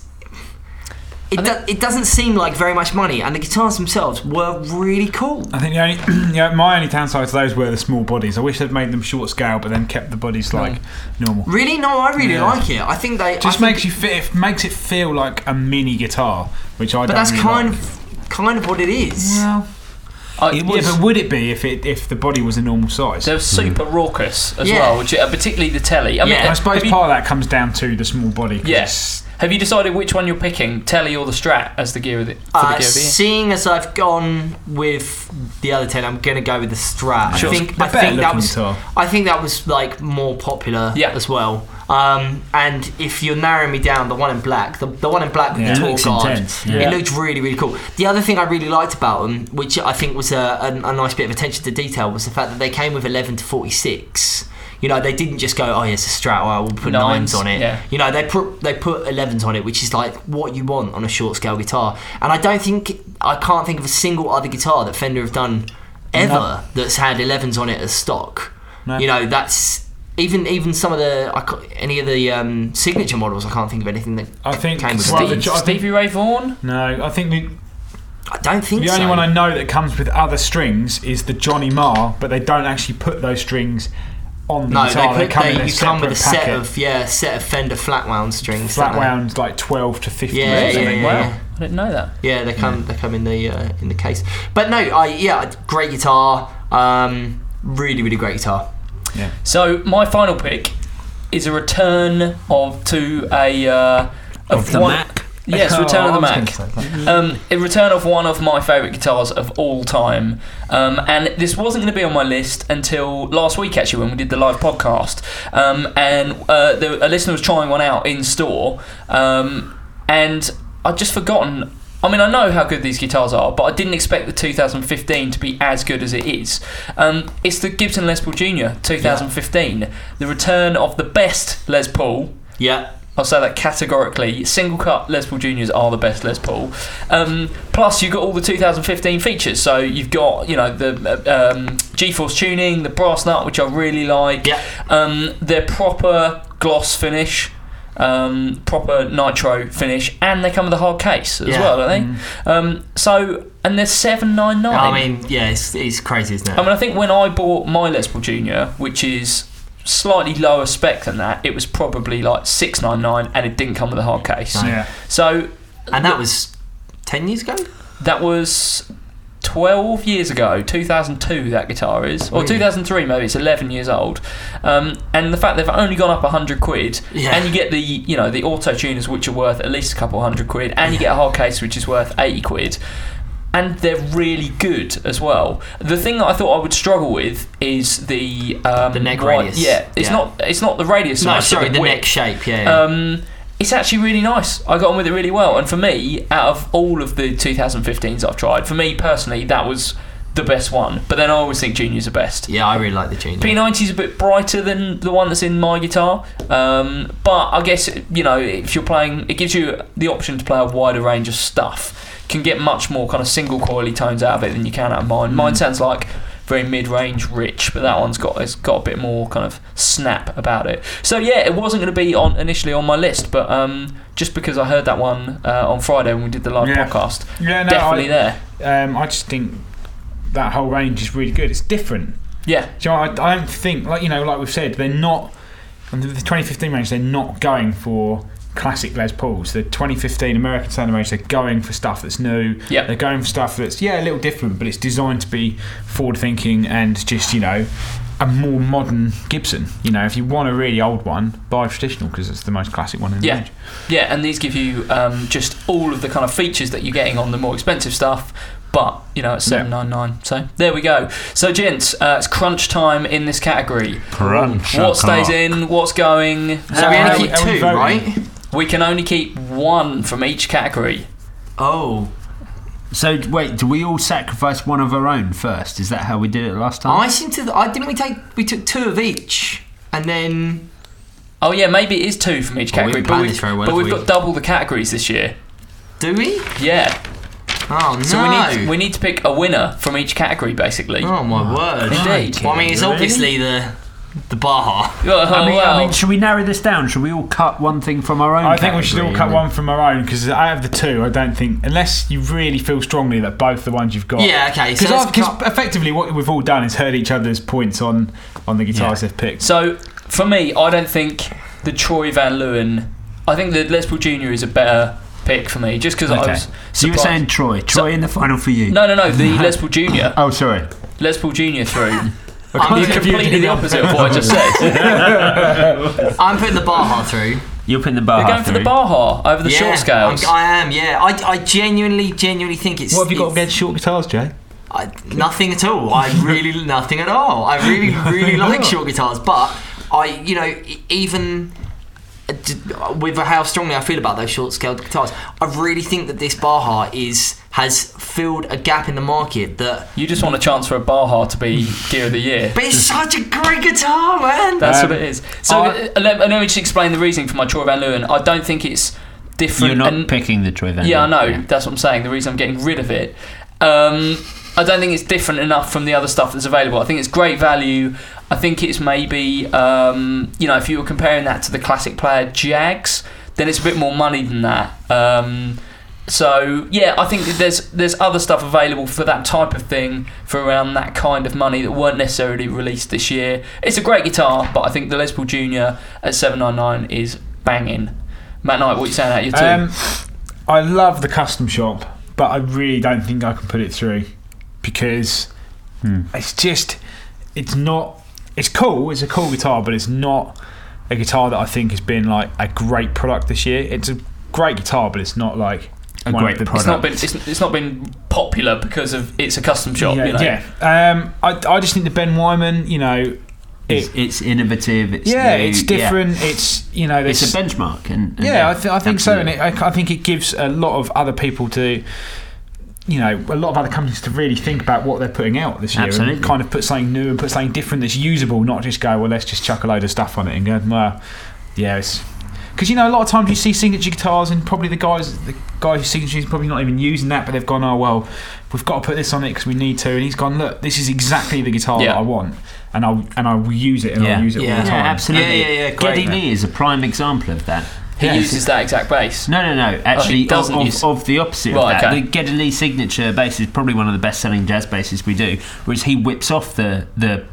it doesn't seem like very much money, and the guitars themselves were really cool. I think my only downside to those were the small bodies. I wish they'd made them short scale, but then kept the bodies like normal. Really? No, I really like it. I think they makes it feel like a mini guitar, which I. But that's really kind of what it is. Well. But would it be if the body was a normal size? They're super raucous as well, which, particularly the Telly. I suppose part of that comes down to the small body. Yes. Have you decided which one you're picking, Telly or the Strat, as the gear of the year? Seeing as I've gone with the other Telly, I'm going to go with the Strat. Sure. I think that was like more popular as well. And if you're narrowing me down, the one in black, the one in black with the tall guard, it looked really, really cool. The other thing I really liked about them, which I think was a nice bit of attention to detail, was the fact that they came with 11 to 46. They didn't just go, oh, it's a Strat, we'll put 9s on it. Yeah. They put 11s on it, which is like what you want on a short scale guitar. And I can't think of a single other guitar that Fender have done ever that's had 11s on it as stock. No. That's even some of any of the signature models. I can't think of anything that came with Stevie Ray Vaughan. No, I think I don't think the only one I know that comes with other strings is the Johnny Marr, but they don't actually put those strings on the guitar. They come with a set of Fender flat wound strings. Flat wound like 12 to 15. Yeah. Wow, I didn't know that. Yeah, they come in the case. But no, great guitar. Really, really great guitar. Yeah. So my final pick is a return to a Mac. Yes, return of the Mac. A return of one of my favourite guitars of all time. And this wasn't going to be on my list until last week, actually, when we did the live podcast. A listener was trying one out in store. And I'd just forgotten. I mean, I know how good these guitars are, but I didn't expect the 2015 to be as good as it is. It's the Gibson Les Paul Jr. 2015. The return of the best Les Paul. Yeah. I'll say that categorically. Single cut Les Paul Juniors are the best Les Paul. Plus, you've got all the 2015 features. So you've got, the G-Force tuning, the brass nut, which I really like. Yeah. Their proper gloss finish, proper nitro finish, and they come with a hard case as well, don't they? And they're $799. I mean, yeah, it's crazy, isn't it? I mean, I think when I bought my Les Paul Junior, which is slightly lower spec than that, it was probably like $699, and it didn't come with a hard case. No. Yeah. So, and that was 10 years ago. That was 12 years ago. 2002. That guitar is, or 2003 maybe. It's 11 years old. And the fact they've only gone up £100, and you get the auto tuners, which are worth at least a couple £100, and you get a hard case, which is worth £80. And they're really good as well. The thing that I thought I would struggle with is the neck radius. Yeah, it's not the radius. No, sorry, the neck shape. Yeah. It's actually really nice. I got on with it really well. And for me, out of all of the 2015s I've tried, for me personally, that was the best one. But then I always think Junior's the best. Yeah, I really like the Junior. P90's a bit brighter than the one that's in my guitar. But I guess, if you're playing, it gives you the option to play a wider range of stuff. Can get much more kind of single coily tones out of it than you can out of mine. Mine sounds like very mid-range rich, but that one's got a bit more kind of snap about it. So yeah, it wasn't going to be initially on my list, but just because I heard that one on Friday when we did the live podcast, definitely there. I just think that whole range is really good. It's different. Yeah. Do you know, I don't think, like we've said, they're not, on the 2015 range, they're not going for classic Les Pauls. The 2015 American Standard range, they're going for stuff that's new. Yep. They're going for stuff that's, a little different, but it's designed to be forward-thinking and just, a more modern Gibson. If you want a really old one, buy a traditional because it's the most classic one in the range. Yeah, and these give you just all of the kind of features that you're getting on the more expensive stuff, but at $799. So there we go. So gents, it's crunch time in this category. Crunch. What stays in? What's going? So we only keep two, right? We can only keep one from each category. Oh. So wait, do we all sacrifice one of our own first? Is that how we did it last time? We took two of each, and then. Oh yeah, maybe it is two from each category. But we've got double the categories this year. Do we? Yeah. Oh no! So we need to pick a winner from each category, basically. Oh my word! Indeed. Well, I mean, it's obviously the Baja. I mean, should we narrow this down? Should we all cut one thing from our own? I think we should all cut one from our own because out of the two, I don't think, unless you really feel strongly that both the ones you've got. Yeah, okay. Because effectively, what we've all done is heard each other's points on the guitars they've picked. So for me, I don't think the Troy Van Leeuwen. I think the Les Paul Junior is a better pick for me, just because I was. So you were saying Troy in the final for you? No, the Les Paul Junior. Oh, sorry. Les Paul Junior through. I'm completely the opposite of what I just said. I'm putting the Baja through. You're putting the Baja You're going for the Baja over the short scales. I am, yeah. I genuinely think it's... What have you got against short guitars, Jay? Nothing at all. Nothing at all. I really like short guitars, but even with how strongly I feel about those short scaled guitars, I really think that this Baja has filled a gap in the market that... You just want a chance for a Baja to be Gear of the Year. But it's such a great guitar, man! That's what it is. So let me just explain the reasoning for my Troy Van Leeuwen. I don't think it's different. You're not picking the Troy Van Leeuwen. Yeah, I know. That's what I'm saying. The reason I'm getting rid of it. I don't think it's different enough from the other stuff that's available. I think it's great value. I think it's maybe, if you were comparing that to the classic player Jags, then it's a bit more money than that. I think there's other stuff available for that type of thing for around that kind of money that weren't necessarily released this year. It's a great guitar, but I think the Les Paul Junior at $799 is banging. Matt Knight, what are you saying out your two? I love the custom shop, but I really don't think I can put it through because it's not. It's cool. It's a cool guitar, but it's not a guitar that I think has been like a great product this year. It's a great guitar, but it's not like a great product. It's not been popular because of it's a custom shop. I just think the Ben Wyman, it's innovative. It's new, it's different. Yeah. It's it's a benchmark, and I think so, and I think it gives a lot of other people to. A lot of other companies to really think about what they're putting out this year. Absolutely. And kind of put something new and put something different that's usable, not just go, well, let's just chuck a load of stuff on it and go, well, yeah, it's... Because, a lot of times you see signature guitars and probably the guy who's signature is probably not even using that, but they've gone, oh, well, we've got to put this on it because we need to. And he's gone, look, this is exactly the guitar that I want. And I will use it I'll use it all the time. Yeah, absolutely. Yeah, great. Geddy Lee is a prime example of that. He uses that exact bass. No. Actually, of the opposite of that. Okay. The Geddy Lee signature bass is probably one of the best-selling jazz basses we do. Whereas he whips off the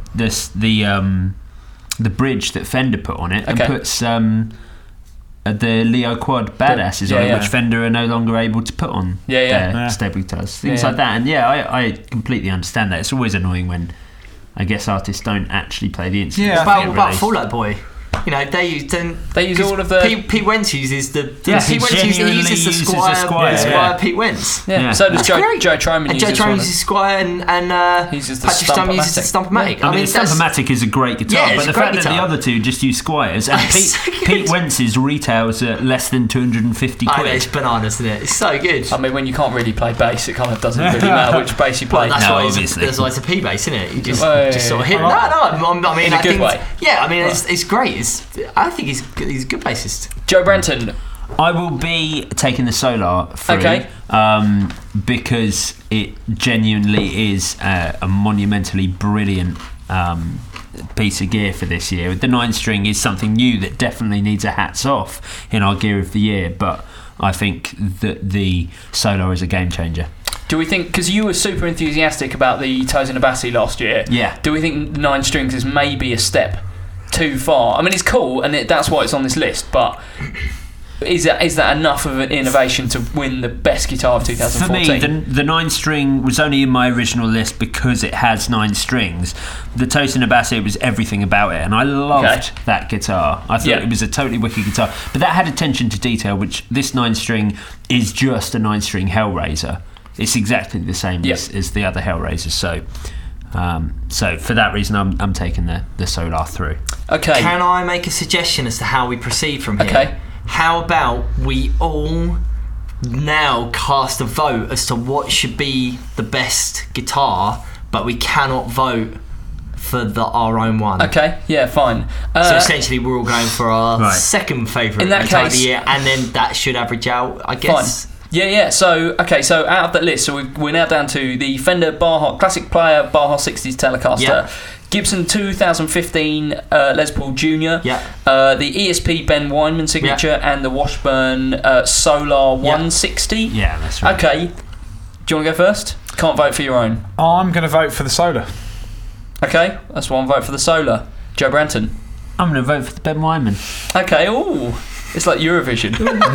bridge that Fender put on it and puts the Leo Quad badasses on it, which Fender are no longer able to put on their stable guitars. Things like that. And I completely understand that. It's always annoying when I guess artists don't actually play the instruments. Yeah, about Fall Out Boy. They use all of the... Pete Wentz uses the... Pete Wentz uses the Squier Pete Wentz. Yeah. So does Joe Troman. And Joe Troman uses Squier and Patrick Stump uses the Stump-O-Matic. I mean, the Stump-O-Matic is a great guitar, but the fact that the other two just use Squiers, and Pete Wentz's retails at less than 250 quid. I know, it's bananas, isn't it? It's so good. I mean, when you can't really play bass, it kind of doesn't really matter which bass you play. Obviously. That's why it's a P bass, isn't it? You just sort of hit... No, I mean, I think... Yeah, I mean, it's great. I think he's a good bassist. Joe Brenton. I will be taking the Solar through because it genuinely is a monumentally brilliant piece of gear for this year. The 9-string is something new that definitely needs a hats off in our Gear of the Year, but I think that the Solar is a game changer. Do we think, because you were super enthusiastic about the Tosin Abasi last year, Yeah. do we think 9 strings is maybe a step too far? I mean, it's cool, and that's why it's on this list, but is that enough of an innovation to win the best guitar of For 2014? me, the 9-string was only in my original list because it has 9 strings. The Tosin Abasi was everything about it, and I loved that guitar. I thought it was a totally wicked guitar. But that had attention to detail, which this 9-string is just a 9-string Hellraiser. It's exactly the same as the other Hellraisers. So for that reason, I'm taking the Solar through. Okay. Can I make a suggestion as to how we proceed from here? Okay. How about we all now cast a vote as to what should be the best guitar, but we cannot vote for our own one. Okay, yeah, fine. So essentially, we're all going for our second favourite In that guitar of case- the year, and then that should average out, I guess. Fine. Yeah. So out of that list, so we're now down to the Fender Baja Classic Player Baja 60s Telecaster, Yeah. Gibson 2015 Les Paul Jr., Yeah. the ESP Ben Weinman signature, and the Washburn Solar 160. Yeah, that's right. Okay. Do you want to go first? Can't vote for your own. I'm going to vote for the Solar. Okay, that's one vote for the Solar. Joe Branton. I'm going to vote for the Ben Wyman. Okay, ooh. It's like Eurovision.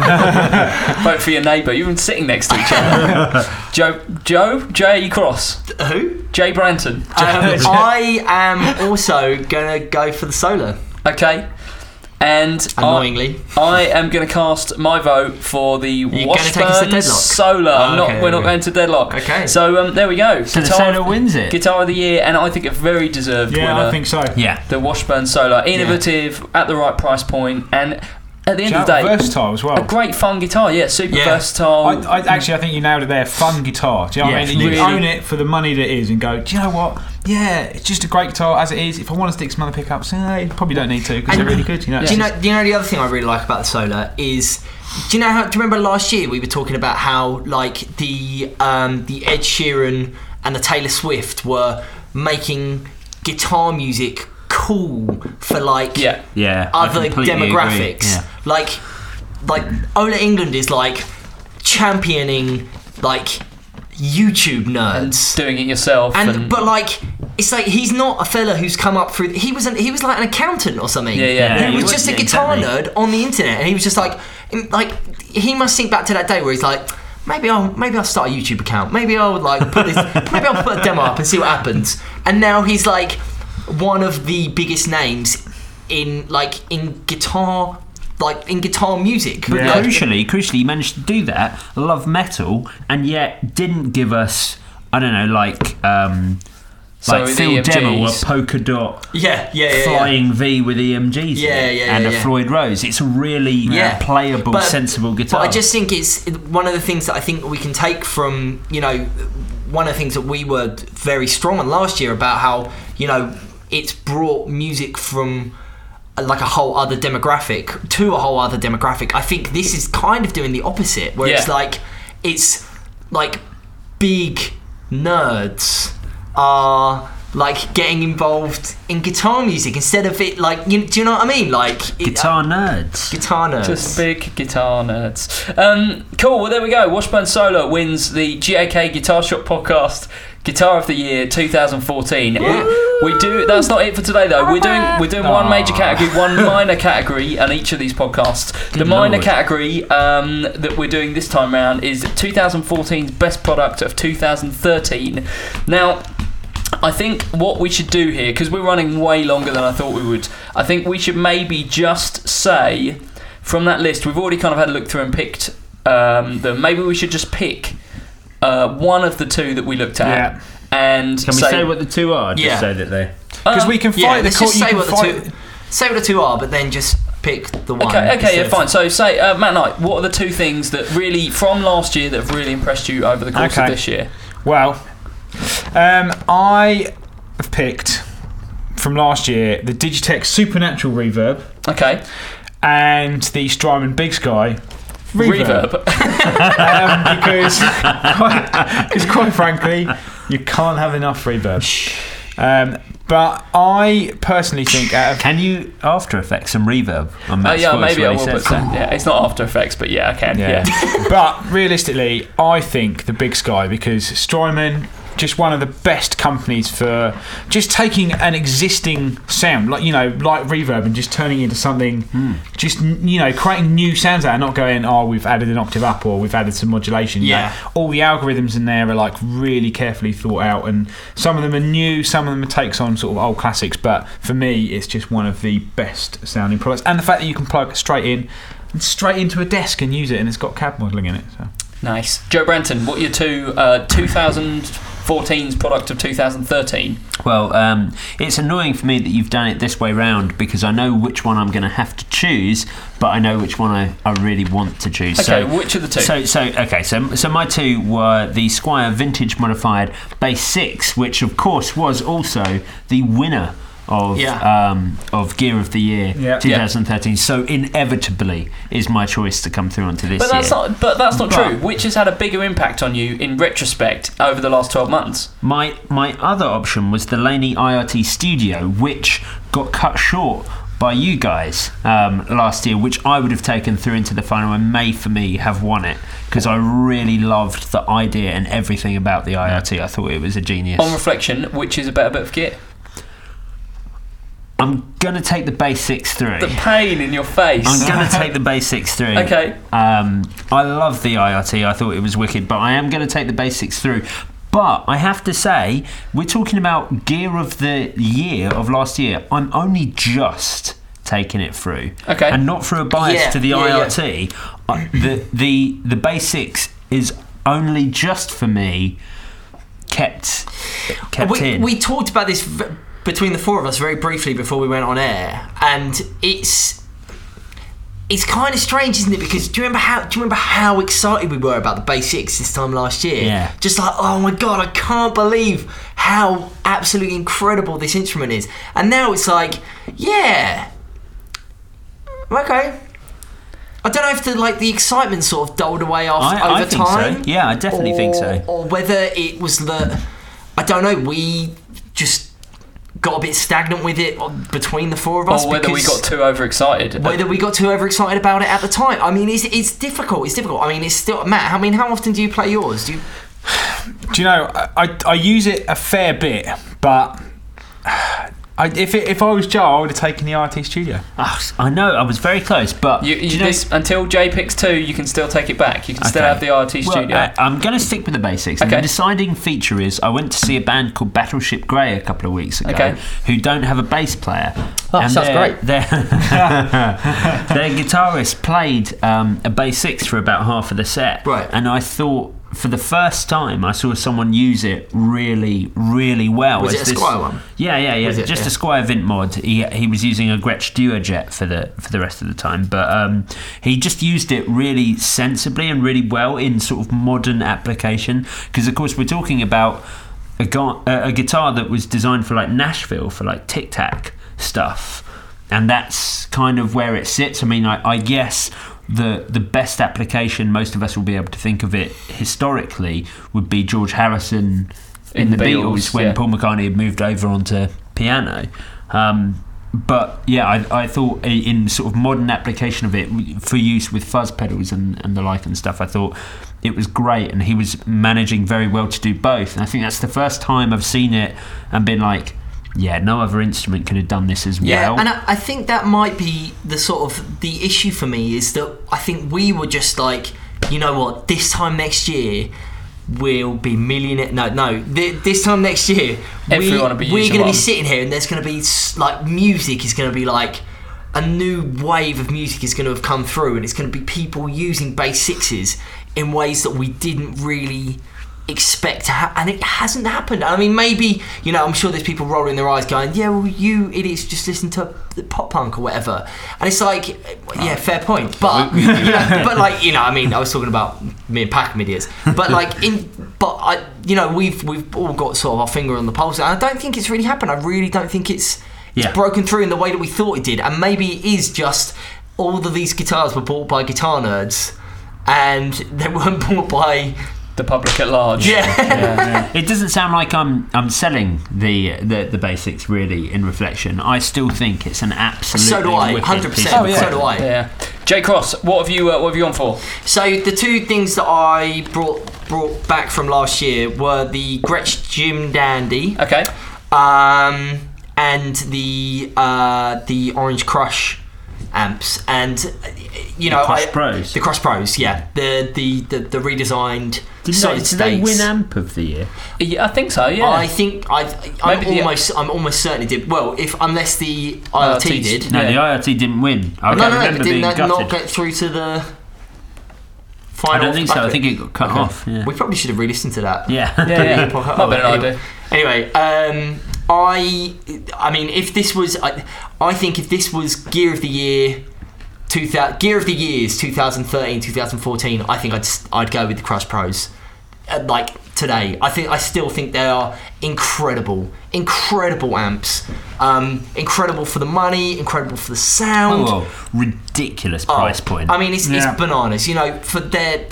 Vote for your neighbour. You've been sitting next to each other. Joe, J. Cross. Who? Jay Branton. I am also going to go for the Solar. Okay. And Annoyingly. I am going to cast my vote for the gonna take us to Washburn deadlock? Solar. Oh, okay, We're not okay. going to deadlock. Okay. So there we go. So the Solar wins it. Guitar of the year, and I think a very deserved Yeah, winner. I think so. Yeah. The Washburn Solar, innovative at the right price point, and at the end of the day, versatile as well. a great fun guitar. Yeah, super Yeah. versatile. I think you nailed it there. Fun guitar. Do you know what I mean? You really. own it for the money that it is and go, do you know what? Yeah, it's just a great guitar as it is. If I want to stick some other pickups, you probably don't need to because they're really good. You know. Do you know the other thing I really like about the Solar is, do you remember last year we were talking about how like the Ed Sheeran and the Taylor Swift were making guitar music cool for like Yeah. Yeah. I other completely agree. demographics. Yeah. Like Ola England is like championing like YouTube nerds. Doing it yourself. And but like it's like he's not a fella who's come up through. He was like an accountant or something. Yeah. He he was was, just a yeah, guitar exactly. nerd on the internet, and he was just like he must think back to that day where he's like, maybe I'll start a YouTube account. Maybe I'll like put this. Maybe I'll put a demo up and see what happens. And now he's like one of the biggest names in guitar. Like in guitar music. But Yeah. crucially, he managed to do that. Love metal, and yet didn't give us, I don't know, like So with Phil Demmel, EMGs. a polka dot Yeah. flying V with EMGs, Yeah, in it, yeah, and yeah, a yeah. Floyd Rose. It's a really playable, sensible guitar. But I just think it's one of the things that I think we can take from, one of the things that we were very strong on last year about how, it's brought music from like a whole other demographic to a whole other demographic. I think this is kind of doing the opposite, where it's like big nerds are like getting involved in guitar music instead of it like do you know what I mean? Like guitar nerds. guitar nerds. Just big guitar nerds. Cool, well there we go. Washburn Solar wins the GAK Guitar Shop Podcast Guitar of the Year 2014. We do. That's not it for today though. We're doing one major category, one minor category on each of these podcasts. The minor Lord. category that we're doing this time round is 2014's best product of 2013. Now, I think what we should do here, because we're running way longer than I thought we would, I think we should maybe just say from that list, we've already kind of had a look through and picked them. Maybe we should just pick one of the two that we looked at. Yeah. And Can we say what the two are? Just Yeah. so that they. Because we can fight the let's just you say can what the fight- two are, but then just pick the one. Okay, instead yeah, of- fine. So say, Matt Knight, what are the two things that really, from last year, that have really impressed you over the course of Okay. this year? Well, I have picked from last year the Digitech Supernatural Reverb Okay. and the Strymon Big Sky Reverb. Because quite frankly, you can't have enough reverb. But I personally think Can you After Effects some reverb on Matt's voice maybe I when will he put says some. that? Yeah, it's not After Effects, but yeah, I can. Yeah. But realistically, I think the Big Sky, because Strymon, just one of the best companies for just taking an existing sound, like reverb, and just turning it into something, just creating new sounds out, and not going, we've added an octave up or we've added some modulation. Yeah. All the algorithms in there are like really carefully thought out, and some of them are new, some of them are takes on sort of old classics. But for me, it's just one of the best sounding products, and the fact that you can plug it straight into a desk and use it, and it's got CAD modelling in it. So. Nice. Joe Branton, what are your two 2014's product of 2013? Well, it's annoying for me that you've done it this way round, because I know which one I'm going to have to choose, but I know which one I really want to choose. Okay, which of the two? So my two were the Squier Vintage Modified Bass 6, which of course was also the winner of Gear of the Year 2013. So inevitably is my choice to come through onto this year. But that's not true. Which has had a bigger impact on you in retrospect over the last 12 months? My other option was the Laney IRT Studio, which got cut short by you guys last year, which I would have taken through into the final, and may for me have won it, because I really loved the idea and everything about the IRT. I thought it was a genius. On reflection, which is a better bit of kit? I'm going to take the Bass 6 through. The pain in your face. I'm going to take the Bass 6 through. Okay. I love the IRT. I thought it was wicked, but I am going to take the Bass 6 through. But I have to say, we're talking about Gear of the Year of last year. I'm only just taking it through. Okay. And not through a bias to the IRT. The Bass 6 is only just for me kept in. We talked about this between the four of us very briefly before we went on air, and it's kind of strange, isn't it? Because do you remember how excited we were about the Bass 6 this time last year? Yeah. Just like, oh my god, I can't believe how absolutely incredible this instrument is. And now it's like, yeah, okay. I don't know if the excitement sort of dulled away over I think time. So. Yeah, I definitely think so. Or whether it was I don't know, we just got a bit stagnant with it between the four of us. Or whether we got too overexcited. Whether we got too overexcited about it at the time. I mean, it's difficult. It's difficult. I mean, it's still... Matt, I mean, how often do you play yours? Do you know, I use it a fair bit, but... If I was Joe, I would have taken the RT Studio. I know, I was very close, but until Jay picks 2, you can still take it back. You can still have the RT Studio. I'm going to stick with the basics. Okay. And the deciding feature is I went to see a band called Battleship Grey a couple of weeks ago, who don't have a bass player. Oh, sounds great. Their guitarist played a Bass 6 for about half of the set, right? And I thought, for the first time, I saw someone use it really, really well. Was it a Squier one? Yeah. Just a Squier Vint mod. He was using a Gretsch Duojet for the rest of the time, but he just used it really sensibly and really well in sort of modern application. Because of course we're talking about a guitar that was designed for like Nashville, for like Tic Tac stuff, and that's kind of where it sits. I mean, I guess the best application most of us will be able to think of it historically would be George Harrison in the Beatles when Paul McCartney had moved over onto piano. But yeah, I thought in sort of modern application of it for use with fuzz pedals and the like and stuff, I thought it was great, and he was managing very well to do both. And I think that's the first time I've seen it and been like, yeah, no other instrument could have done this as well. Yeah, and I think that might be the sort of the issue for me, is that I think we were just like, you know what, this time next year we'll be millionaire. This time next year we're going to be sitting here, and there's going to be like music is going to be like a new wave of music is going to have come through, and it's going to be people using Bass 6s in ways that we didn't really expect to happen, and it hasn't happened. I mean, maybe, you know, I'm sure there's people rolling their eyes going, yeah, well, you idiots just listen to pop punk or whatever, and it's like, yeah, fair point, but you know, but like, you know, I mean, I was talking about me and Packham idiots, but like you know, we've all got sort of our finger on the pulse, and I don't think it's really happened. I really don't think it's broken through in the way that we thought it did, and maybe it is just all of these guitars were bought by guitar nerds, and they weren't bought by the public at large. Yeah. It doesn't sound like I'm selling the basics really in reflection. I still think it's an absolutely So do I, wicked 100%. piece of So do I. Yeah. J Cross, what have you gone for? So the two things that I brought back from last year were the Gretsch Gym Dandy, Okay. and the Orange Crush amps, and you know, Crush Pros. the Crush Pros, yeah, the redesigned solid Did they win states. amp of the year? Yeah, I think so. Yeah. I think Maybe I'm almost certainly did. Well, unless the IRT did. No, Yeah. the IRT didn't win. I No, can't but remember being didn't that gutted. not get through to the I final? don't think so. I bracket? think it got cut Okay. off. Yeah. We probably should have re-listened to that. Yeah. yeah. Might have been an idea. Anyway, I mean, if this was, I think if this was Gear of the Year, Gear of the Years 2013, 2014, I think I'd go with the Crush Pros. Like today, I still think they are incredible amps. Incredible for the money, incredible for the sound. Oh, ridiculous price point. I mean, it's Yeah. bananas. You know, for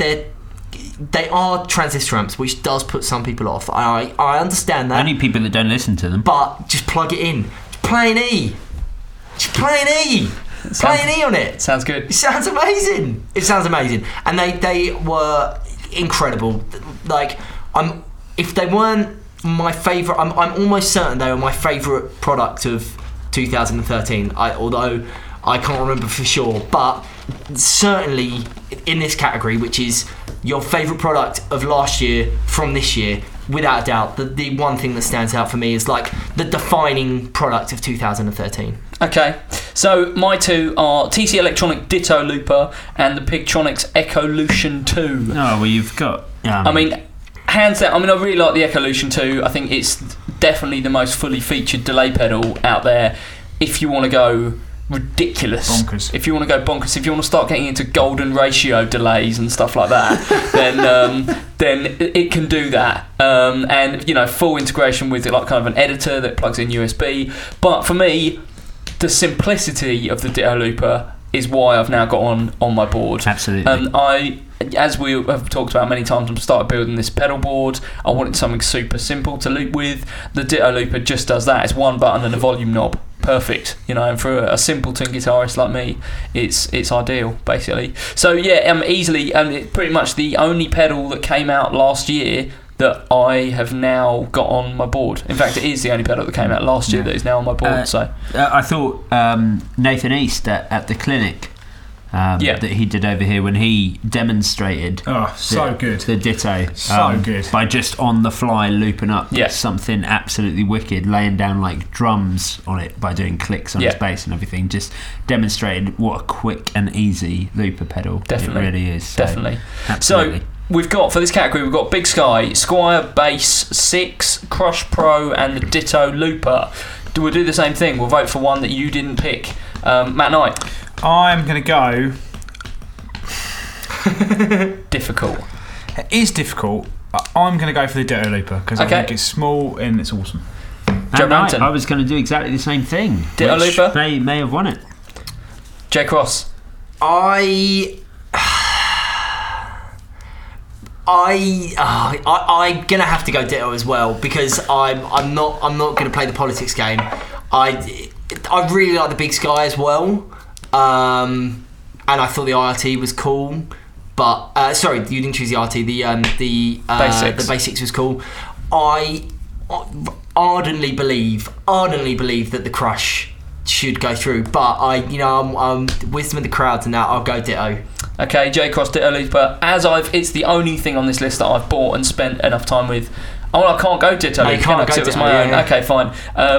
they are transistor amps, which does put some people off. I understand that. Only people that don't listen to them. But just plug it in. Just play an E. Just play an E. Play an E on it. Sounds good. It sounds amazing. It sounds amazing. And they were incredible. Like, if they weren't my favourite, I'm almost certain they were my favourite product of 2013. Although I can't remember for sure. But certainly in this category, which is your favourite product of last year from this year, without a doubt, the one thing that stands out for me is like the defining product of 2013. Okay, so my two are TC Electronic Ditto Looper and the Pigtronics Echolution 2. Oh, well, you've got. I mean, hands down, I really like the Echolution 2. I think it's definitely the most fully featured delay pedal out there. If you want to go ridiculous, Bonkers. if you want to go bonkers, if you want to start getting into golden ratio delays and stuff like that, then it can do that. And you know, full integration with like kind of an editor that plugs in USB. But for me, the simplicity of the Ditto Looper is why I've now got on my board. Absolutely. And as we have talked about many times, I've started building this pedal board. I wanted something super simple to loop with. The Ditto Looper just does that. It's one button and a volume knob. Perfect, you know, and for a simpleton guitarist like me, it's ideal, basically. So yeah, easily, it's pretty much the only pedal that came out last year that I have now got on my board. In fact, it is the only pedal that came out last year that is now on my board. I thought Nathan East at the clinic that he did over here when he demonstrated good. the Ditto So good. by just on the fly looping up Yeah. something absolutely wicked, laying down like drums on it by doing clicks on his bass and everything, just demonstrated what a quick and easy looper pedal Definitely. it really is. So, Definitely. absolutely. So we've got, for this category, we've got Big Sky, Squire Bass 6, Crush Pro, and the Ditto Looper. We'll do the same thing. We'll vote for one that you didn't pick. Matt Knight. I'm going to go. Difficult. It is difficult. But I'm going to go for the Ditto Looper because I think it's small and it's awesome. Joe And Brampton. I was going to do exactly the same thing. Ditto which Looper? may have won it. Jay Cross. I'm gonna have to go Ditto as well because I'm not gonna play the politics game. I really like the Big Sky as well, and I thought the IRT was cool. But sorry, you didn't choose the RT. The Basics was cool. I ardently believe that the Crush should go through, but I'm wisdom of the crowd, and now I'll go Ditto. Okay, J Cross Ditto Looper. It's the only thing on this list that I've bought and spent enough time with. Oh, well, I can't go Ditto Looper. you can't go it was Ditto, my own. yeah. Okay, fine.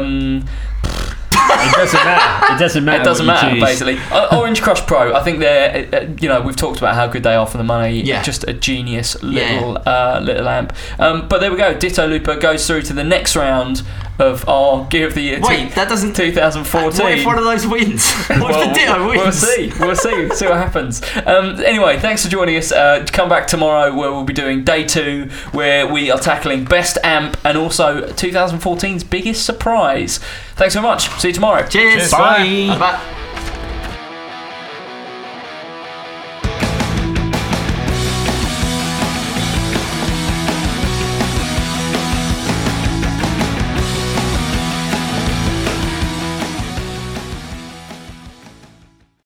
It doesn't matter. It doesn't matter. It doesn't what you matter, choose. basically. Orange Crush Pro, I think they're, we've talked about how good they are for the money. Yeah. Just a genius little amp. But there we go. Ditto Looper goes through to the next round of our Gear of the Year Wait, that doesn't. 2014. What if one of those wins? What if the Ditto wins? We'll see what happens. Anyway, thanks for joining us. Come back tomorrow where we'll be doing day 2, where we are tackling best amp and also 2014's biggest surprise. Thanks so much. See you tomorrow. Cheers. Bye. Bye.